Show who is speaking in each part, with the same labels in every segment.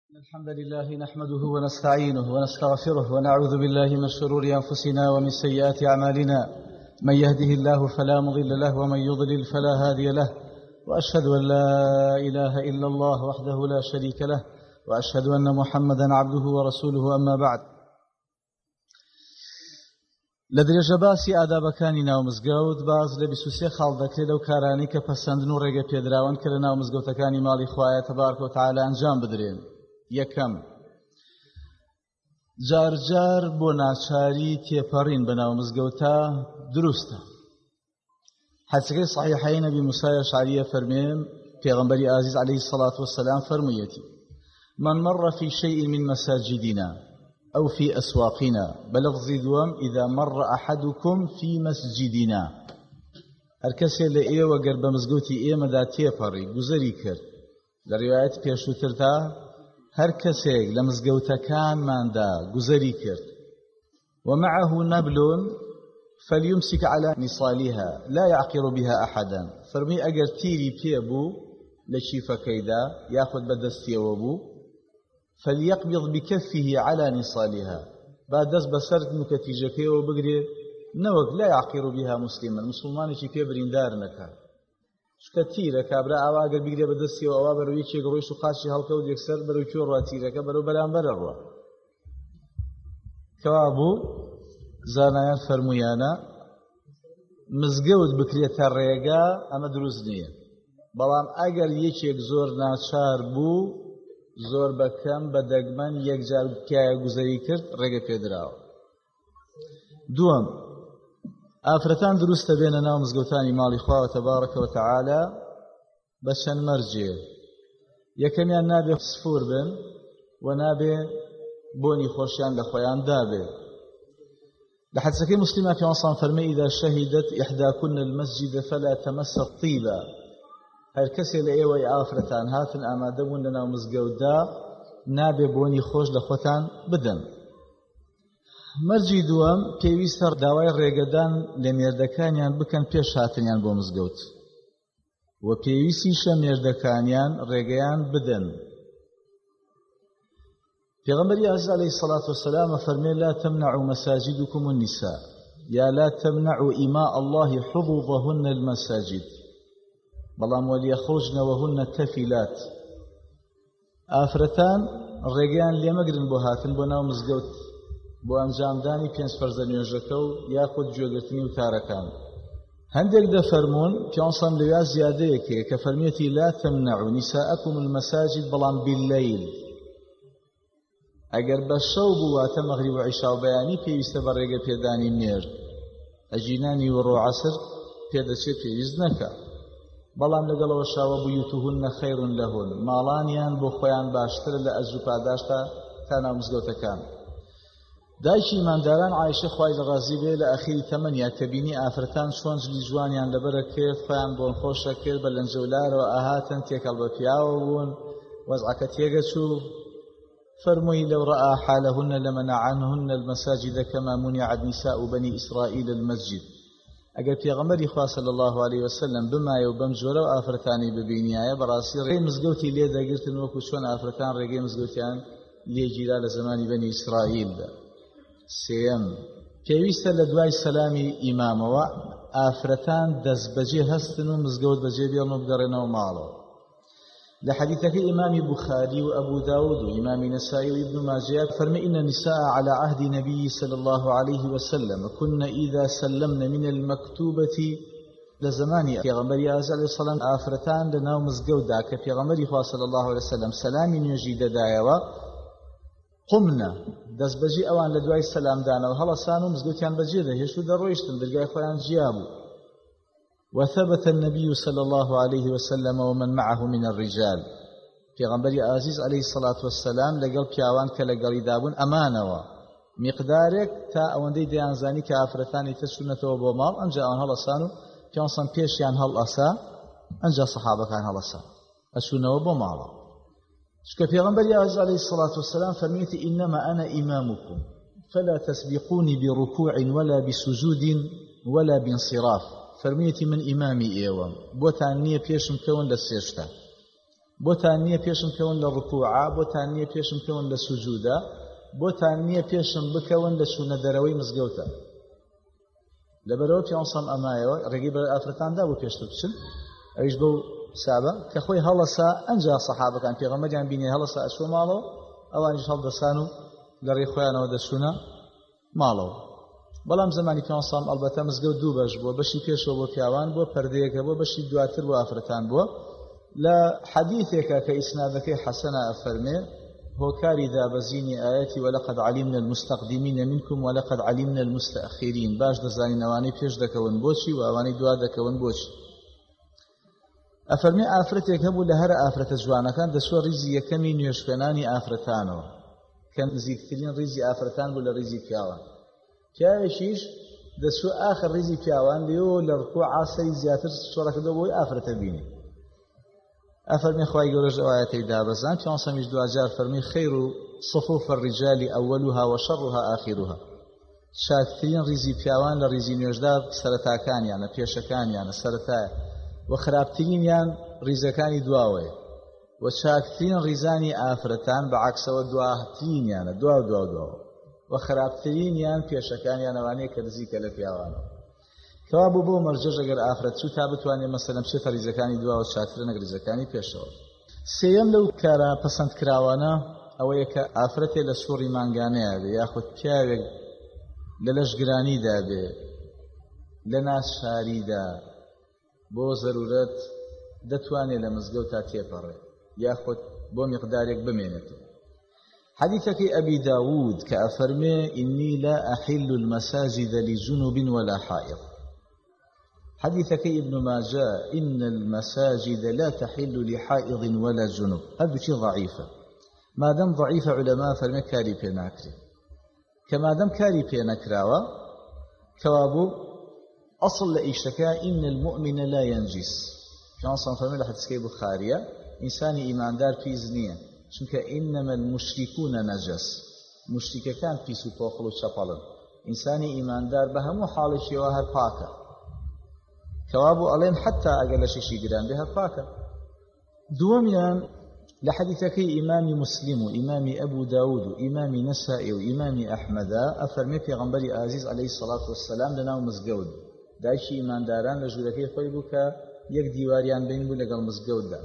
Speaker 1: الحمد لله نحمده ونستعينه ونستغفره ونعوذ بالله من شرور أنفسنا ومن سيئات أعمالنا. من يهده الله فلا مضل له ومن يضلل فلا هادي له، وأشهد أن لا إله إلا الله وحده لا شريك له، وأشهد أن محمدا عبده ورسوله. أما بعد، لدرجة باسی ئادابەکانی ناو مزگەوت باز لە 23 خاڵ دەکرێت لەو کارانی کە پەسەندن و ڕێگە پێدراون کە لە ناو مزگەوتەکانی ماڵی خوایە تەبارەکە و تەعالە ئەنجام بدرێن. یەکەم، جارجار بۆ ناچاری تێپەڕین بە ناو مزگەوتە دروستە. حەدیثەکەی صحیحەی نەبی موسای ئەشعەریە فەرمێن پێغەمبەری ئازیز عەلەیهی الصەلاة وەسسەلام فەرموویەتی: من مر في شيء من مساجدنا أو في أسواقنا، بلفظ دوام إذا مر أحدكم في مسجدنا. هر کەسێ لە ئێوە گەر بە مزگەوتی ئێمەدا تێپەڕی گوزەری کرد، لە ڕیوایەت پێشووتردا هەر کەسێک لە مزگەوتەکانماندا گوزەری کرد ومعه نبل فليمسك على نصالها لا يعقر بها أحدا. فەرمووی ئەگەر تیری پێبوو لە چیفەکەیدا یاخود بەدەستیەوە بوو، فليقبض بكفه على نصالها، با دەست بەسەر نوکەتیژەکەیەوە بگرێ، نەوەک لا يعقر بها مسلما، مسلمانێکی پێ بریندار نەکات. چکە تیرە کابرا ئاوا ئەگەر بیگرێ بەدەستیەوە ئەوا بەرەوەی چێک ڕۆیش و قاچی هەڵکەوت یەکسەر بەرەو کوێ ڕوا تیرەکە بەرەو بەرامبەرە ڕوا. کەوا بوو زانایان فەرموویانە مزگەوت بکرێتە ڕێگا ئەمە دروست نییە، بەڵام ئەگەر یەکێک زۆر ناچار بوو زۆر بەکەم بە دەگمەن یەکجار پیاە گوزەری کرد ڕێگە پێدراوە. دووەم، ئافرەتان دروستە بێنە ناو مزگەوتانی ماڵی خواوە تەبارەکە و تەعالە بە چەند مەرجێ. یەکەمیان نابێ سفور بن و نابێ بۆنی خۆشیان لە خۆیان دابێ. لە حەدیثەکەی موسلیمە پێغەمبەر فەرمێ إذا شهدت إحداكن المسجد فلا تمس الطيبا. هەر کەسێ لە ئێوەی ئافرەتان هاتن ئامادە بوون لە ناو مزگەوتدا نابێ بۆنی خۆش لە خۆتان بدەن. مەرجی دووەم، پێویستە داوای ڕێگەدان لە مێردەکانیان بکەن پێش هاتنیان بۆ مزگەوت، و پێویستیشە مێردەکانیان ڕێگەیان بدەن. پێغەمبەری عەزیز عەلەیهی الصەلاة وەسسەلام فەرمێ لا تمنعوا مساجدكم النساء یا لا تمنعوا إماء الله حظوظهن المساجد، بەڵام وەلیەخرجن وهن تەفیلات. ئافرەتان ڕێگەیان لێمەگرن بۆ هاتن بۆ ناو مزگەوت بۆ ئەنجامدانی 5 فەرزە نوێژەکە و یاخود گوێگرتنی وتارەکان. هەندێک دەفەرمون پێغەمبەر لەویا زیادەیەکەیە کە فەرمێتی لا تمنعوا نساءكم المساجد، بەڵام بالليل. ئەگەر بە شەو بوو واتە مەغریب و عیشا و بەیانی پێویستە بە ڕێگە پێدانی مێرد، ئەجینانی وڕۆ عەسر پێدەچێت پێویست نەکات. بەڵام لەگەڵەوە شاوە بویوتهن خەیر لەهن، ماڵانیان بۆ خۆیان باشترە لە ئەجر و پاداشتا تا ناو مزگەوتەکان. دایکی ئیمانداران عایشە خوای ڕازی بێ لە ئەخیری تەمەنیا کە بینی ئافرەتان چۆن جلی جوانیان لەبەرە کرد، خۆیان بۆن خۆشە کرد، بە لەنجەولارەوە ئاهاتن تێکەڵ بە پیاوە بوون، وەزعەکە تێگەچوو. فەرمووی لەو ڕەئا حالەهن لەمەنع عنهن المساجد كما منعت نساء بني إسرائيل المسجد. ئەگەر پێغەمبەری خوا صلی الله علیه وسلم بمایە و بەم جۆرە و ئافرەتانی ببینایە، بەڕاستی ڕێی مزگەوتی لێ دەگرتن وەکو چۆن ئافرەتان ڕێگەی مزگەوتیان لێگیرا لە زمانی بەنی ئیسرائیلدا. سێەم، پێویستە لە دوای سەلامی ئیمامەوە ئافرەتان دەستبەجێ هەستن و مزگەوت بەجێ بێڵن و بگەڕێنەوە ماڵەوە. لە حەدیثەکەی ئیمامی بوخاری و ئەبوو داود و ئیمامی نەسائی و ئیبن ماجه فەرمێ إن النساء على عهد النبي صلى الله عليه وسلم كن إذا سلمن من المكتوبة. لزمانی پێغەمبەری عەزیز عەلەیهی السەلام ئافرەتان لە ناو مزگەوتدا کە پێغەمبەری خوا صلی الله عليه وسلم سەلامی نوێژی دەدایەوە، قمنا دەستبەجی ئەوان لە دوای سەلامدانەوە هەڵەسان و مزگەوتیان بەجێ دەهێشت و دەڕۆیشتن دەرگای خۆیان جیابوو. وثبت النبي صلى الله عليه وسلم ومن معه من الرجال. پیغمبری عزیز علیه الصلاة والسلام لەگەڵ پیاوان کە لەگەڵی دابوون ئەمانەوە میقدارێک تا ئەوەندەی دەیانزانی کە ئافرەتانی تر چوونەتەوە بۆ ماڵ، ئەنجا ئەوان هەڵەسان و پیانسان پێشیان هەڵئەسا، ئەنجا سەحابەکان هەڵەسان ئەچوونەوە بۆ ماڵە. چکە پیغمبری عزیز علیه الصلاة والسلام فەرمێتی إنما أنا إمامكم فلا تسبقوني بركوع ولا بسجود ولا بانصراف. فەرمێتی من ئیمامی ئێوەم، بۆتان نییە پێشم کەون لە سێشتا، بۆتان نییە پێشم بکەون لە ڕکووعە، بۆتان نییە پێشم بکەون لە سوجودە، بۆتان نییە پێشم بکەون لە چوونە دەرەوەی مزگەوتە. لەبەرەوە پیانسەم ئەمایەوە ڕێگەی بە ئافرەتاندا بۆ پێشتر بچن، ئەویش بەو سابە کە خۆی هەڵەسا ئەنجا سەحابەکان پێغەمبەریان بینێ هەڵەسا ئەچوە ماڵەوە، ئەوانیش هەڵدەسان و لە ڕێی خۆیانەوە دەچوونە ماڵەوە. بەڵام زمانی پیانسەم ئەلبەتە مزگەوت دوو بەش بووە، بەشی پێشەوە بۆ پیاوان بووە، پەردەیەکە بووە، بەشی دواتر بۆ ئافرەتان بووە. لە حەدیثێکە کە ئیسنادەکەی حەسەنە ئەفەرمێ هۆکاری دابەزینی ئاەتی وەلەقەد عەلیمنا المستەقدیمین منکم وەلەقەد عەلیمنا المستەئخرین، باش دەزانین ئەوانەی پێش دەکەون بۆچی و ئەوانەی دوا دەکەون بۆچی. ئەفەرمێ ئافرەتێک هەبوو لە هەر ئافرەتە جوانەکان دەچوە ڕیزی یەکەمی نوێژخوێنانی ئافرەتانەوە کە نزیکترین ڕیزی ئافرەتان بوو لە ڕیزی پیاوان. پیاوێکیش دەچوە ئاخر ڕیزی پیاوان لێەوە لە ڕکووعا سەری زیاتر چۆڕەکەدەوە بۆی ئافرەتە بینی. ئەفەرمێ خوای گەورەش ئەو ئایەتەی دابەزان پیانسەمیش دوجار فەرمی خەیر و صفوف الرجال ئەوەلوها وشەڕها ئاخیرها، چاکترین ڕیزی پیاوان لە ڕیزی نوێژدا سەرەتاکانیانە، پێشەکانیانە، سەرەتایە، و خراپترینیان ڕیزەکانی دواوەیە، و چاکترین ڕیزانی ئافرەتان بەعەکسەوە دواترینیانە، دواوە، و خراپترینیان پێشەکانیان ئەوانەیە کە نزیکە لە پیاوانەوە. کەوا بوو بۆ مەرجەژ ئەگەر ئافرەت چوو تا بتوانێت مەسەلەن بچێتە ڕیزەکانی دواوە چاکترە نەک ڕیزەکانی پێشەوە. سێیەم لەو کارە پەسەندکراوانە ئەوەیە کە ئافرەتێ لە سووڕی مانگانەیە بێ، یاخود پیاوێک لە لەشگرانیدا بێ، لە ناسشاریدا بۆ زەرورەت دەتوانێت لە مزگەوتا تێپەڕێ یاخود بۆ میقدارێک بمێنێتەوە. حديثك أبي داود كأفرمي إني لا أحل المساجد لجنوب ولا حائض. حديثك ابن ماجه إن المساجد لا تحل لحائض ولا جنوب. هذا شيء ضعيفة، ما دام ضعيفة علماء فرمي كاري بيناكري، كما دام كاري بيناكراوا كوابو أصل لإشتكاء إن المؤمن لا ينجس. كان صنع فرمي لحدثك بخارية إنساني إيمان دار في زنية، چونکە إنما المشركون نجس، مشركەکان پیس و پۆخڵ و چەپەڵن، ئینسانی ئیماندار بە هەموو حاڵێکیەوە هەر پاکە، کەوابوو ئەڵێن حتا ئەگەر لە شەشی گران بێ هەر پاکە. دووەمیان لە حەدیثەکەی ئیمامی مسلم و ئیمامی ئەبوو داود و ئیمامی نەسائی و ئیمامی ئەحمەدا ئەفەرمێ پێغەمبەری ئازیز عەلەیهی سەڵات وەسسەلام لەناو مزگەوت دایکی ئیمانداران لە ژوورەکەی خۆی بوو کە یەک دیواریان بین بوو لەگەڵ مزگەوتدا.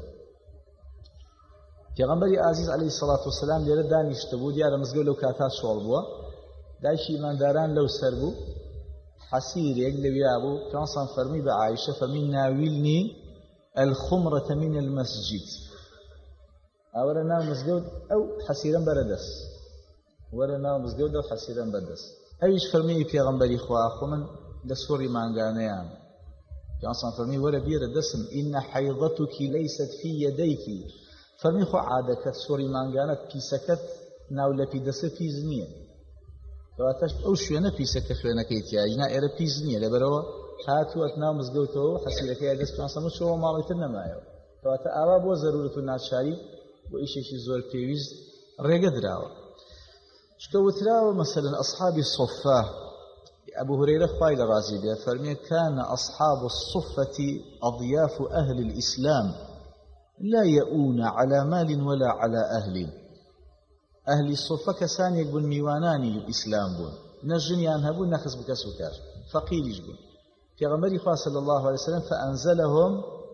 Speaker 1: پێغەمبەری ئازیز عەلەیهی سەڵات وەسسەلام لێرە دانیشتە بوو، دیارە مزگەوت لەو کاتا شۆڵ بووە، دایکی ئیمانداران لەو سەر بوو، حەسیرێک لەویا بوو. پێغەمبەر فەرمی بە عایشە فەرمی ناویلنی الخمرة من المسجد، ئەوەرە ناو مزگەوت ئەو حەسیرەم بەرەدەست، وەرە ناو مزگەوت ئەو حەسیرەم بەردەست. ئەویش فەرمی پێغەمبەری خوا خۆ من لە سووڕی مانگانەیان. پێغەمبەر فەرمی وەرە بیرە دەستم إن حیضتك ليست في يديك، فەرمی خۆ عادەکەت سووڕی مانگانەت پیسەکەت ناو لەپی دەسە پیس نییە، کەواتە ئەو شوێنە پیسەکە شوێنەکەی تیاژنا ئێرە پیس نییە، لەبەرەوە هاتووەت ناو مزگەوتەوە حەسیرەکەی دەست پێغەمبەر چۆوە ماڵی تر نەمایەوە، کەواتە ئاوا بۆ زەرورەت و ناچاری بۆ ئیشێکی زۆر پێویست ڕێگە دراوە. چکە وتراوە مەسەلەن ئەصحابی الصفة، أبو هريرة خوای لە ڕازی بێ فەرمێ كان أصحاب الصفة أضياف أهل الإسلام لا يؤون على مال ولا على أهل. أهل الصفة كسانيك بن ميواناني الإسلام بون، نجنيان هبون نخص بكس وكار، فقيريش بون. في غمري خواه صلى الله عليه وسلم فأنزلهم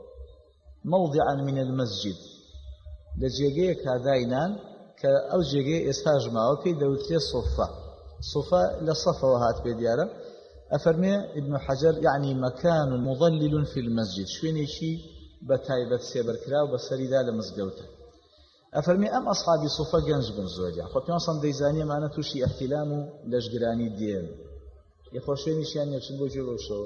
Speaker 1: موضعا من المسجد، لجيجي كاداينان كأو جيجي استاجما وكي دوتري الصفة، صفة لصفة وهات بديارة. أفرمي ابن حجر يعني مكان مضلل في المسجد، شويني شي بتايبت سيبر كراو بسري دا لمزقوته. أفرمي أم أصحابي صفة جنج بن زوجة خب يوصل ديزانية معنا توشي احتلام لشجراني ديال يخوشيني شيان يشن بوجه وشو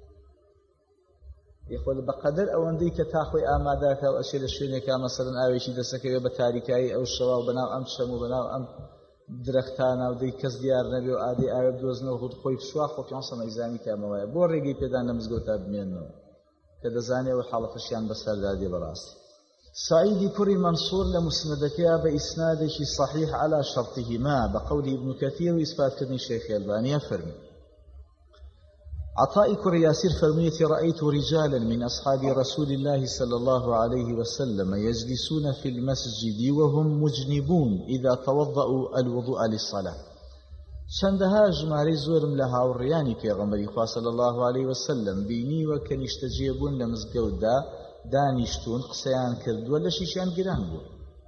Speaker 1: يقول بقدر أو عندي كتاخوي آمادك أو أشياء لشويني كمثلا أويشي دسكي بتاريكاي أو الشواء وبناو أم شمو بناو أم درختانا ودي كز ديار نبي وآدي عرب دوزنا وخد خوي بشوا خب يوصل ديزاني كموايا بوريجي بدان لمزقوته بمينو كذا زاني وحالة شيان بسر دادي براسي. سعيد كري منصور لمسندكها بإسناده صحيح على شرطهما بقول ابن كثير وإثبات كذن الشيخ الألباني. فرمي عطاء كر ياسر فرميت رأيت رجالا من أصحاب رسول الله صلى الله عليه وسلم يجلسون في المسجد وهم مجنبون إذا توضأوا الوضوء للصلاة شندها جماري زورم لها والرياني في غمري صلى الله عليه وسلم بيني وكنشتجيبون لمزقودا دانشتون قسيان كرد ولا شيشان قران بو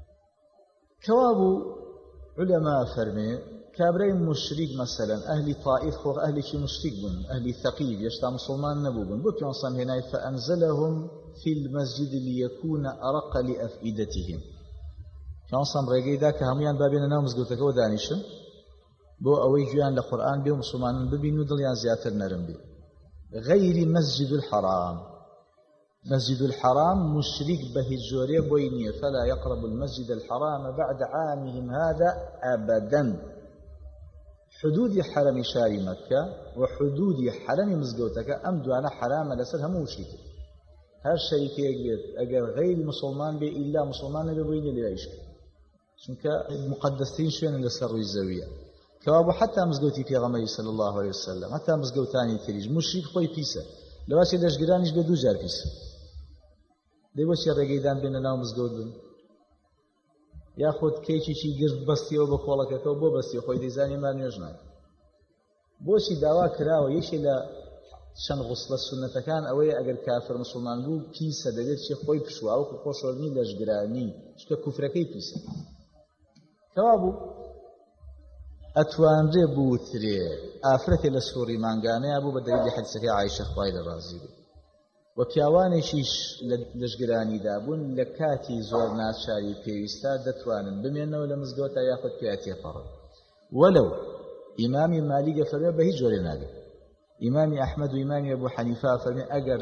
Speaker 1: كوابو علماء فرمي كابري مشرك مثلا أهل طائف وأهل شي مشرك بن أهل ثقيف يشتا مسلمان نبوبن بكي وصل هنا فأنزلهم في المسجد ليكون أرق لأفئدتهم كان صام رجي ذاك هميان بابين نامز قلتك ودانيشن بو أوي جيان لقرآن بيوم مسلمان ببين ودليان زياتر نرم بي غير مسجد الحرام مسجد الحرام مشرك به الجوري بوينية فلا يقرب المسجد الحرام بعد عامهم هذا أبدا حدود حرم شاري مكة وحدود حرم مزقوتك أم دوانا حرام لسر هم مشرك هر شريك يقبل أجر غير مسلمان بي إلا مسلمان بوينية ليش چونك مقدسين شوين لسر الزاوية كوابو حتى مزقوتي في غمري صلى الله عليه وسلم حتى مزقوتاني تريج مشرك خوي بيسا لواشي دشقرانيش بدو جار بيسا دي بوشي الرقيدان بين ناو مزقود بن ياخد كيشي شي قرد بستي و بقولك و بو بستي خوي ديزاني ما نيجنا بوشي داوا كراو يشي لا شن غسل السنة كان اوي اگر كافر مسلمان بو بيسا دبيت شي خوي بشوا او خوشورني لشقراني شكا كفركي بيسا كوابو اتوان ربو تري افرتي لسوري مانغاني ابو بدري حديثك عائشة خويل الرازي وپیاوانێکیش لە ژگرانی دابوون لە کاتی زۆر ناچاری پێویستە دەتوانن بمێنەوە لە مزگەوتە یاخود پێیان تێپەڕن وەلەو ئیمامی مالیک فەرمێ بە هیچ جۆرێ نابێت ئیمامی ئەحمەد و ئیمامی ئەبوو حەنیفا فەرمێ ئەگەر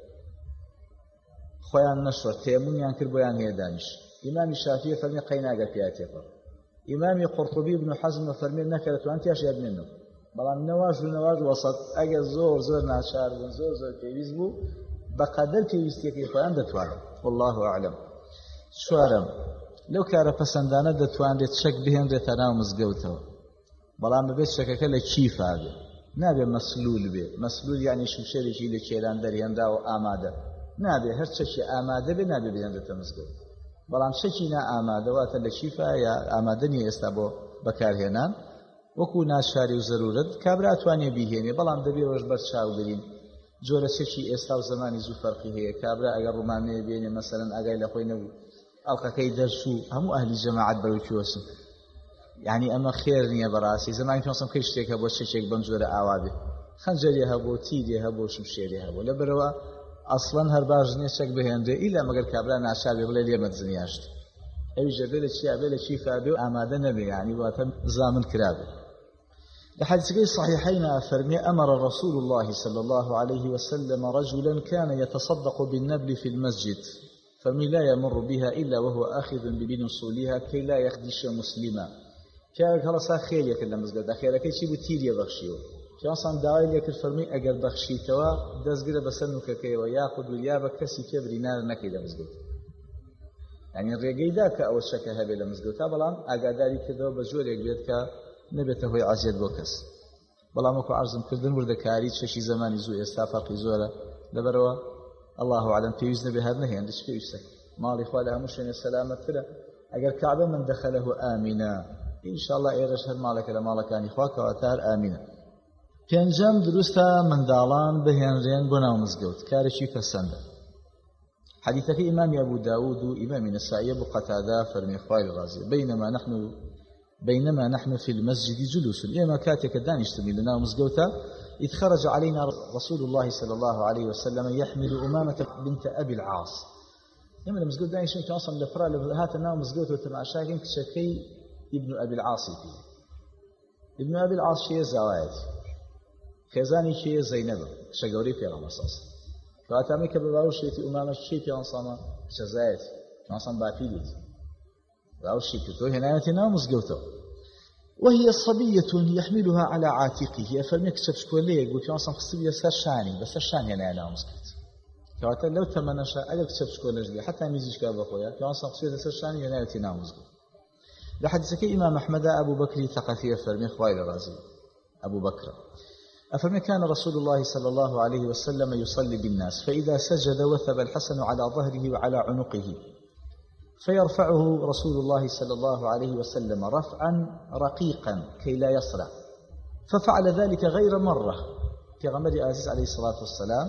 Speaker 1: خۆیان نەشۆر تێمونیان کرد بۆیان هەیە دانیش ئیمامی شافیە فەرمێ قەی ناگەر پێیان تێپەڕن ئیمامی قورطوبی ابن حەزم فەرمێ نەکە دەتوان تێشیان بمێنەوە بەڵام نەواژ و نەواژ وەسەط ئەگەر زۆر ناچار بوون زۆر پێویست بوو بقدر پێویستیەکەی خۆیان دەتوانن والله أعلم چوارەم لەو کارە پەسەندانە دەتوانرێت شەک بهێنرێتە ناو مزگەوتەوە بەڵام ببێت شەکەکە لە چیفا بێ نابێ مەسلول بێ مەسلول یعنی شوشەرێکی لە کێران دەرهێنراوە ئامادە نابێ هەر چەکی ئامادە بێ نابێ بهێنرێتە مزگەوت بەڵام شەکی نائامادە واتە لە چیفا یا ئامادە نیە ئێستا بۆ بەکارهێنان وەکو ناچاری و زەرورەت کابرا توانێ بیهێنێ بەڵام دەبێ ئەوەش بەس چاوبرین جۆرە سێکی ئێستا و زمانی زوو فەرقی هەیە کابرا ئەگەر ڕوومانەیە بێنێ مەسەلەن ئاگای لە خۆی نەبوو ئەڵقەکەی دەرس و هەموو ئەهلی جەماعەت بەرەو کوێسن یعنی ئەمە خێر نییە بەڕاستی زمانی پێوەستم کەی شتێکە بۆ چێکێک بەم جۆرە ئاوا بێ خەنجەرێ هەبوو تیرێ هەبوو شمشێرێ هەبوو لەبەرەوە ئەسڵەن هەر باش نییە چەک بهێنرێ ئیلا مەگەر کابرا ناچار بێ بڵێ لێمە دزنیاشت ئەویش دەبێت لە چیا بێ لە چیفا بێ و ئامادە نەبێ یعنی واتە زامن کرابێ لحديث الصحيحين فرمي أمر رسول الله صلى الله عليه وسلم رجلا كان يتصدق بالنبل في المسجد فرمي لا يمر بها إلا وهو آخذ بنصولها كي لا يخدش مسلما كان خلاص خير يكلم مسجد خير كي شيء بتير يبخشيه كان صام داعي لك فرمي أجر بخشي توا دزجر بسنك كي ويأخذ ويابك كسي كبر نار نكيد مسجد يعني الرجال ذاك أول شك هذا المسجد طبعا أجداري كذا بجور يجيد ك نبێتە هۆی عەزیەت بۆ کەس بەڵام وەکو عەرزم کردن وردەکاری چەشی زمانی زوو ئێستا فەرقی زۆرە لەبەرەوە الله أعلم پێویست نەبێ هەر نەهێن دەچ پێویستە ماڵی خوا لە هەموو شوێنێ سەلامەتترە ئەگەر کەعبە من دەخەلەه ئامینە ئینشاءالله ئێرەش هەر ماڵێکە لە ماڵەکانی خوا کەواتە هەر ئامینە پێنجەم دروستە منداڵان بهێنرێن بۆ ناو مزگەوت کارێکی پەسەندە حديثك إمام أبو داود وإمام النسائي أبو قتادة فرمي خوالي الرازي بينما نحن في المسجد جلوس إما كاتك دانشتني لنا مزقوتا إذ خرج علينا رسول الله صلى الله عليه وسلم يحمل أمامة بنت أبي العاص يما المزقوت دانشتني كان أصلا لفرا لهات الناو مزقوت وتمعشاكين كشكي ابن أبي العاص فيه ابن أبي العاص شيء زوايد خزاني شيء زينب شجوري في رمضان فأتامي كبراوش يتي أمامة شيء في أنصامة شزايد أنصام بافيلت راوشي كتو هنا يتنا مزقوته وهي صبية يحملها على عاتقه فمك سبسكولي يقول في أنصام خصبية سرشاني بس الشاني أنا مزقوت كواتا لو تمنشا أجل سبسكولي حتى ميزيش كابا خويا في أنصام خصبية سرشاني هنا يتنا مزقوت لحديثك إمام أحمد أبو بكر ثقفي فرمي خويل رازي أبو بكر أفرمي كان رسول الله صلى الله عليه وسلم يصلي بالناس فإذا سجد وثب الحسن على ظهره وعلى عنقه فيرفعه رسول الله صلى الله عليه وسلم رفعا رقيقا كي لا يصرع، ففعل ذلك غير مرة. في غمر عزيز عليه الصلاة والسلام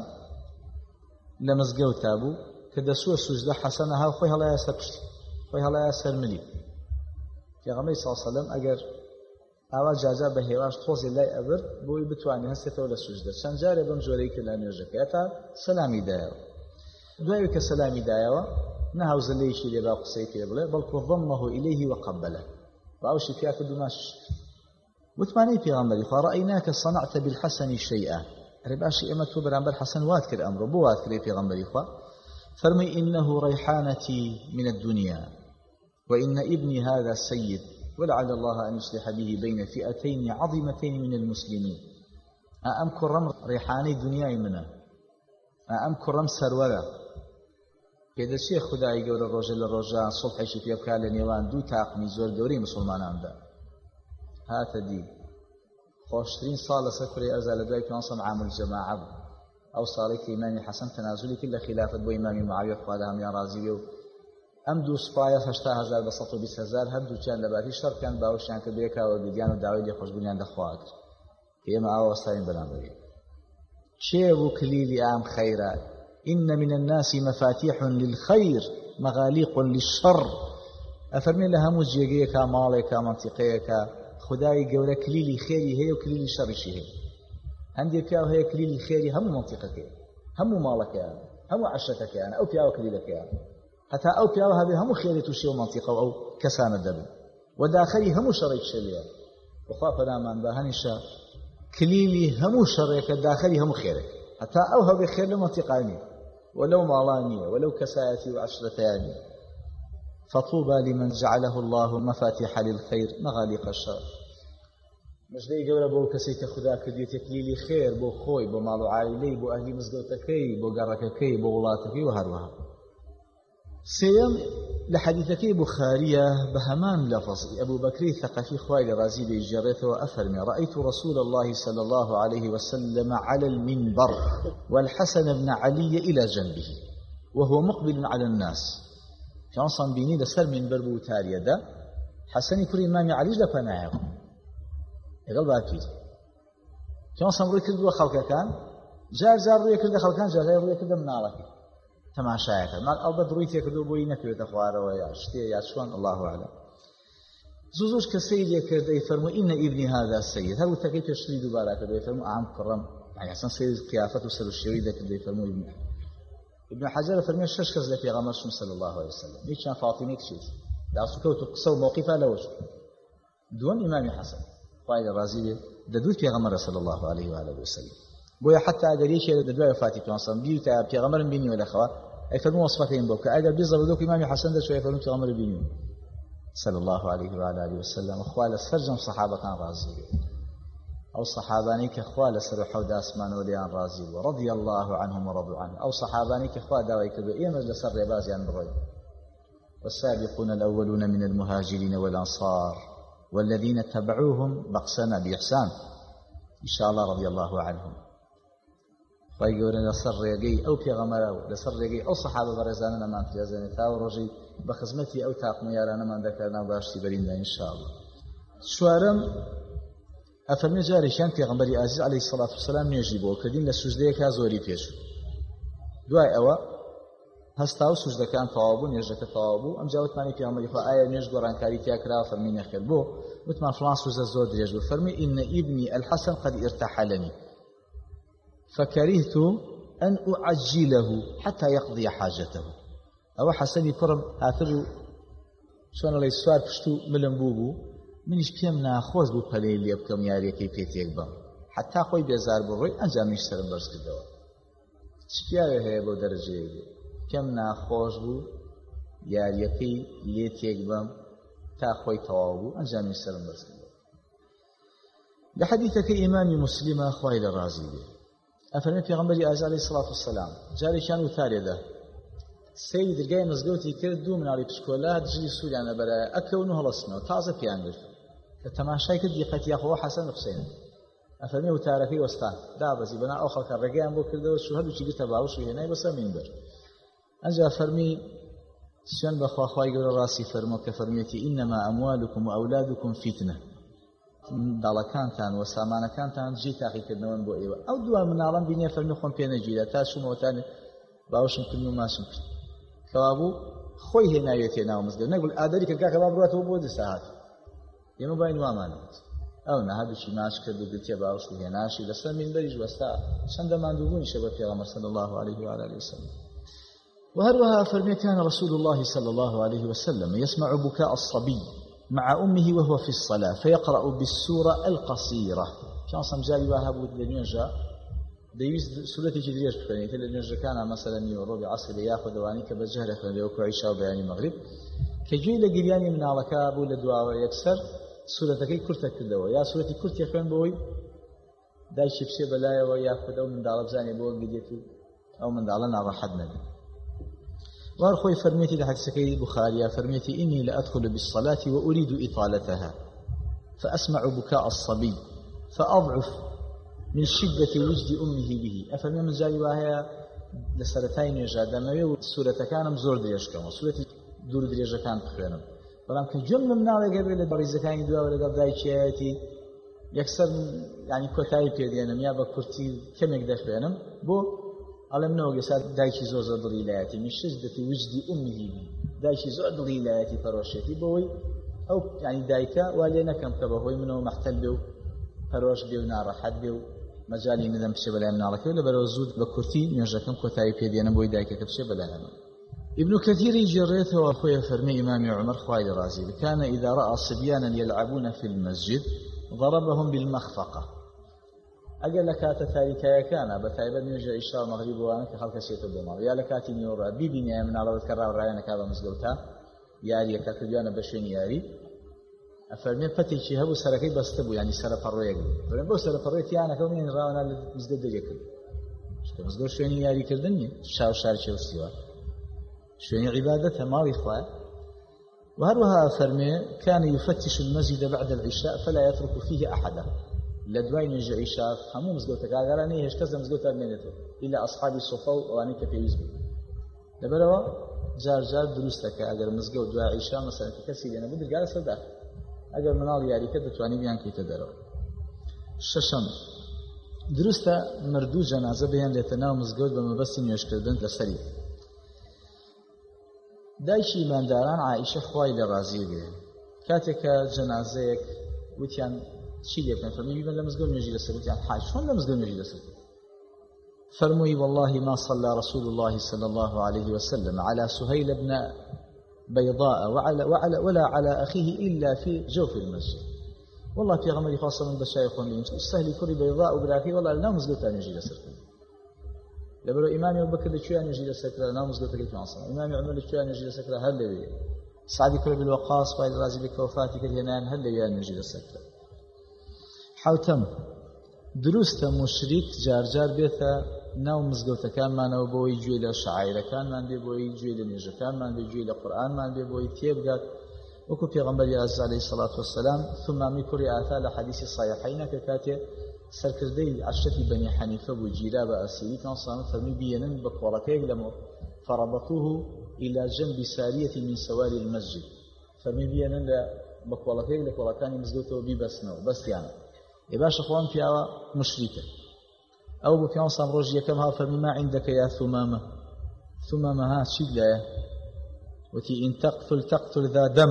Speaker 1: لما زقوا تابو كدسوا السجدة حسنها وخويها لا يسرشت خويها لا يسرملي. في غمر صلى الله عليه وسلم أجر ئاوا جاجا بە هێواش تۆزی لای ئەبر بۆی بتوانێت هەستێتەوە لە سوجدە چەند جارێ بەم جۆرەی کرد لە نوێژەکە تا سەلامی دایەوە. دوای کە سەلامی دایەوە نەهاوزە لێیشی لێ با قسەی پێ بڵێ بەڵکو ضمه إليه وقبله باوشی پیا کرد و ماش وتمانەی پێغەمبەری خوا رأيناك صنعت بالحسن شيئا ئەرێ باشی ئێمە تۆ بەرامبەر حەسەن وات کرد ئەمڕۆ بۆ وات کردی پێغەمبەری خوا فەرمووی إنه ريحانتي من الدنيا وإن ابني هذا سيد ولعل الله أن يصلح به بين فئتين عظيمتين من المسلمين. أم كرم ريحاني دنياي منه أم كرم سرورة كذا شيء خداي يقول الرجل الرجال صلح شيء في أبكال نيوان دو تاقني زور دوري مسلمان عنده هذا دي خوشترين صالة سفري أزال دوائك نصم عام الجماعة أو صالك إمامي حسن تنازلي كل خلافة بو إمامي معاوية فقالهم يا رازيو ئەم دوو سوپایە 800,000 بە 120,000 هەردووچیان لەباری شەڕکیان باوەشیان کرد بەیەکاوە بیدیان و داوای لێخۆشبوونیان دەخوا کرد کە ئێمە ئاوا وەستاوین بەرامبەری چێ بوو کلیلی ئام خەیرە إن من الناس مفاتيح للخير مغاليق للشر. ئەفەرمێ لە هەموو جێگەیەکە ماڵێکە مەنتیقەیەکە خودای گەورە کلیلی خێری هەیە و کلیلی شەڕیشی هەیە. هەندێک پیاو هەیە کلیلی خێری هەموو مەنتیقەکەیە هەموو ماڵەکەیان هەموو عەشەکەیان ئەو پیاوە کلیلەکەیان حتى أو بياو هذه هم خيرة وشيء منطقة أو كسان الدبل وداخلي هم شريك شليا وخافنا من بهنشا كليلي هم شريك داخلي هم خيرك حتى أو هذه خير لمنطقاني ولو مالانية ولو كساتي وعشرتاني. فطوبى لمن جعله الله مفاتيح للخير مغاليق الشر. مش دي جوله بو كسيك خدا كدي تكليلي خير بو خوي بو مالو عائلي بو أهلي مزدوتكي بو قرككي بو ولاتكي وهروها. سيم لحديثك بخارية بهمان لفظ أبو بكر الثقفي خوالي رازي بجريته وأفرمي رأيت رسول الله صلى الله عليه وسلم على المنبر والحسن بن علي إلى جنبه وهو مقبل على الناس كان صنبيني لسر منبر بوتاريا دا حسن كل إمام علي لفناعه يقول باكيد كان صنبري كردوا خلقه كان جار روية كرد خلقان جار روية كرد منالك تماشايك مال أو بدرويتك دوبوي نكرت أخواره ويا شتي يا شلون الله أعلم. زوجك السيد يكرد يفرموا إن ابني هذا السيد هل تكيف يشتري دوباره كده يفرموا عام كرم يعني أصلا سيد قيافته وسر الشريدة كده يفرموا ابن حجر فرمي الششكز لفي غمر صلى الله عليه وسلم ليش كان فاطمي كشيت دعسوا كوتو قصوا موقفها لوجه دون إمام حسن قائد الرازي ددوت في غمر صلى الله عليه وآله وسلم بويا حتى أدري ليش ددوا فاتي كان صام بيوتا في غمر بيني ولا خوا أي فرموا وصفتين بوك أجا بيزر ذوك إمام حسن ده شوية فرموا في غمر بيني صلى الله عليه وعلى آله وسلم أخوال السرجم صحابة كان رازي أو صحاباني كأخوال سرحوا داسمان وليان رازي ورضي الله عنهم ورضوا عنه أو صحاباني كأخوال داوي كبير إيمز لسر ربازي عن الرجل والسابقون الأولون من المهاجرين والأنصار والذين تبعوهم بقسنا بإحسان إن شاء الله رضي الله عنهم فيقولون لسر يقي أو بيغمروا لسر يقي أو صحابة برزاننا ما انتجازنا تاو رجي بخزمتي أو تاقم يارانا من ذكرنا وباشتي برينا إن شاء الله. شوارم أفرمي جاريشان بيغمبري عزيز عليه الصلاة والسلام نيجيبو كدين لسجديك زوري بيجو دواي أوا هستاو سجده كان ثوابو نيجك ثوابو أم جاوت ماني بيغمبري فآية نيج قرانكاري تياكرا فرمي نخير بو وتمان فلان سوزة زور دريجو فرمي إن ابني الحسن قد ارتحلني فكرهت أن أعجله حتى يقضي حاجته. أو حسني كرم هاتبو شون لي سوار بشتو ملم بوبو منش بيم ناخوز بو پلي لي بكم ياري كي بيتيك بام حتى خوي بيزار بروي انجام نشترم برس كدوا شبياوه هي بو درجه كم ناخوز بو ياري كي ليتيك بام تا خوي توابو انجام نشترم برس كدوا. لحديثك إمام مسلم أخوائي الرازي أفرمي في غنبري عليه الصلاة والسلام جاري كانوا ثالثة سيد الجاي مزجوتي كردو من على بسكولا تجلي سوريانا برا أكونه هلصنا وتعزف يعني كتماشاي كدي قتي أخوه حسن حسين ئەفەرمێ وتارەکەی وەستان دابەزی بەنا ئەو خەڵکە ڕێگەیان بۆ کردەوە چوو هەردووچی گرتە باوەش و هێنای بەسەر مینبەر ئەنجا فەرمی سوێن بەخوا خوای گەورە ڕاستی فەرمووە کە فەرمێتی ئینەما ئەموالکم و ئەولادکم فیتنە منداڵەکانتان و سامانەکانتان جێی تاقیکردنەوەن بۆ ئێوە ئەو دووە مناڵەم بینێ فەرمی خۆم پێ نەگیرە تا چوومەوەتانێ باوەشم کردن و ماشم کرد کەوا بوو خۆی هێناوێتێ ناو مزگەوت نەگوڵ ئادەری کە کاکە با بڕاتەوە بۆ دە ساعات ئێمە باین وامانەوت ئەو نەهادووشی ماچ کرد و گرتێ باوەش و هێناشی لەسەر مینبەریش وەستا چەندە ماندووبوونیشە بە پێغەمبەر صلی الله عليه وآله وسلم وهروها فرمي كان رسول الله صلى الله عليه وسلم يسمع بكاء الصبي مع أمه وهو في الصلاة فيقرأ بالسورة القصيرة كان صمجالي وهابو لنينجا ديويز سورة جدريش بكريني لنينجا كان مثلا يورو بعصر ياخذ واني كبجهر يخلن ليوكو عشاء وبياني المغرب كجوي لقرياني من علاكابو لدعاء ويكسر سورة كي كرتك كدوا يا سورة كرت يخلن بوي داي شبشي بلايا وياخذ من دالب زاني بو قديتو أو من دالنا راحد نبي وارخوي فرميتي لحديثكي البخاري فرميتي إني لأدخل بالصلاة وأريد إطالتها فأسمع بكاء الصبي فأضعف من شدة وجد أمه به أفرمي من جاري وهي لسرتين يجادمي سورة كان مزور دريجكم وسورة دور دريجة كان بخيرم ولكن كجمل من على قبل البريزتين دوا ولا قبل دايتشياتي يكسر يعني كوتاي بيدينم يا بكرتي كم يقدر بينم بو على منو يسال دايشي زور ضليلاتي من شدة وجد أمه به دايشي زور ضليلاتي فروشتي بوي أو يعني دايكا ولينا كم كبهوي منه محتل بيو فروش بيو نار حد بيو مجالي ندم بشبلا من على كله بروزود بكرتي نجاكم كتاي بيدينا بوي دايكا كبشبلا هم ابن كثير جريته وأخويا فرمي إمام عمر خوالي رازي كان إذا رأى صبيانا يلعبون في المسجد ضربهم بالمخفقة أجل لكات تاريكا كان بتايبا نيجا إشاء مغرب وانا كخلق سيتو بمار يا لكاتي نيورا بيبيني من على الكرار راينا كذا مزقوتا ياري كاتبيانا بشين ياري أفرمي فتي شي هبو سركي بستبو يعني سر فرويق فرمي بو سر فرويق يعني كونين راونا مزقود دجكل مزقود شويني ياري كردني شاو شارشي وستيوا شويني عبادتها ما إخوان وهروها فرمي كان يفتش المسجد بعد العشاء فلا يترك فيه أحدا لدواي نجي عشاء همو مزقوتك أغراني هش كذا مزقوتها منيته إلا أصحاب الصفا وانيك في يزبي لبروا جار دروستك أجر مزقوت دواء عشاء مثلا كسي لأن بدل قال صدق أجر منال ياري كده تواني بيان كي تدروا ششم دروستا مردو جنازة بيان لتناو مزقوت بمبسم يشكردن لسري دايشي من داران عائشة خوای لرازي بيه كاتك جنازيك وتيان شي ليكن فرمي بيبن لمزقون نجي لسرت يعني حاج شلون لمزقون نجي لسرت فرمي والله ما صلى رسول الله صلى الله عليه وسلم على سهيل بن بيضاء ولا على أخيه إلا في جوف المسجد والله في غمري خاصة من بشايخون لي السهل كوري بيضاء وبراكي والله لا مزقون نجي لسرت لبرو إمامي أبو بكر لشوية نجي لسرت لا مزقون تلك معصم إمامي عمر لشوية نجي لسرت هل لي سعدي كوري بالوقاص وإلى رازي بك وفاتك الهنان هل لي نجي لسرت حوتم دروست مشرك جار بيتا ناو مزگەوتە کانمانەوە بۆی گوێ لە شاعیرەکانمان بێ بۆی گوێ لە نێژەکانمان بێ گوێ لە قورئانمان بێ بۆی تێبگات وەکو پێغەمبەری عەزیز عەلەیهی سەڵات وەسەلام ثمامی کوڕی ئاتا لە حەدیثی صحیحەینە کە کاتێ سەرکردەی عەشرەتی بەنی حەنیفە بوو گیرا بە ئەسیری کان فەرمی بێنن بە کۆڵەکەیەک لەمەوە فربطوه إلى جنب سارية من سواري المسجد فەرمی بێنن بە کۆڵەکەیەک لە کۆڵەکانی مزگەوتەوە بیبەستنەوە بەستیانە باشە خۆم پیاوە مشریکە أو بكيان صام روجي كم ها فما عندك يا ثمامة ها شيء لا وتي إن تقتل ذا دم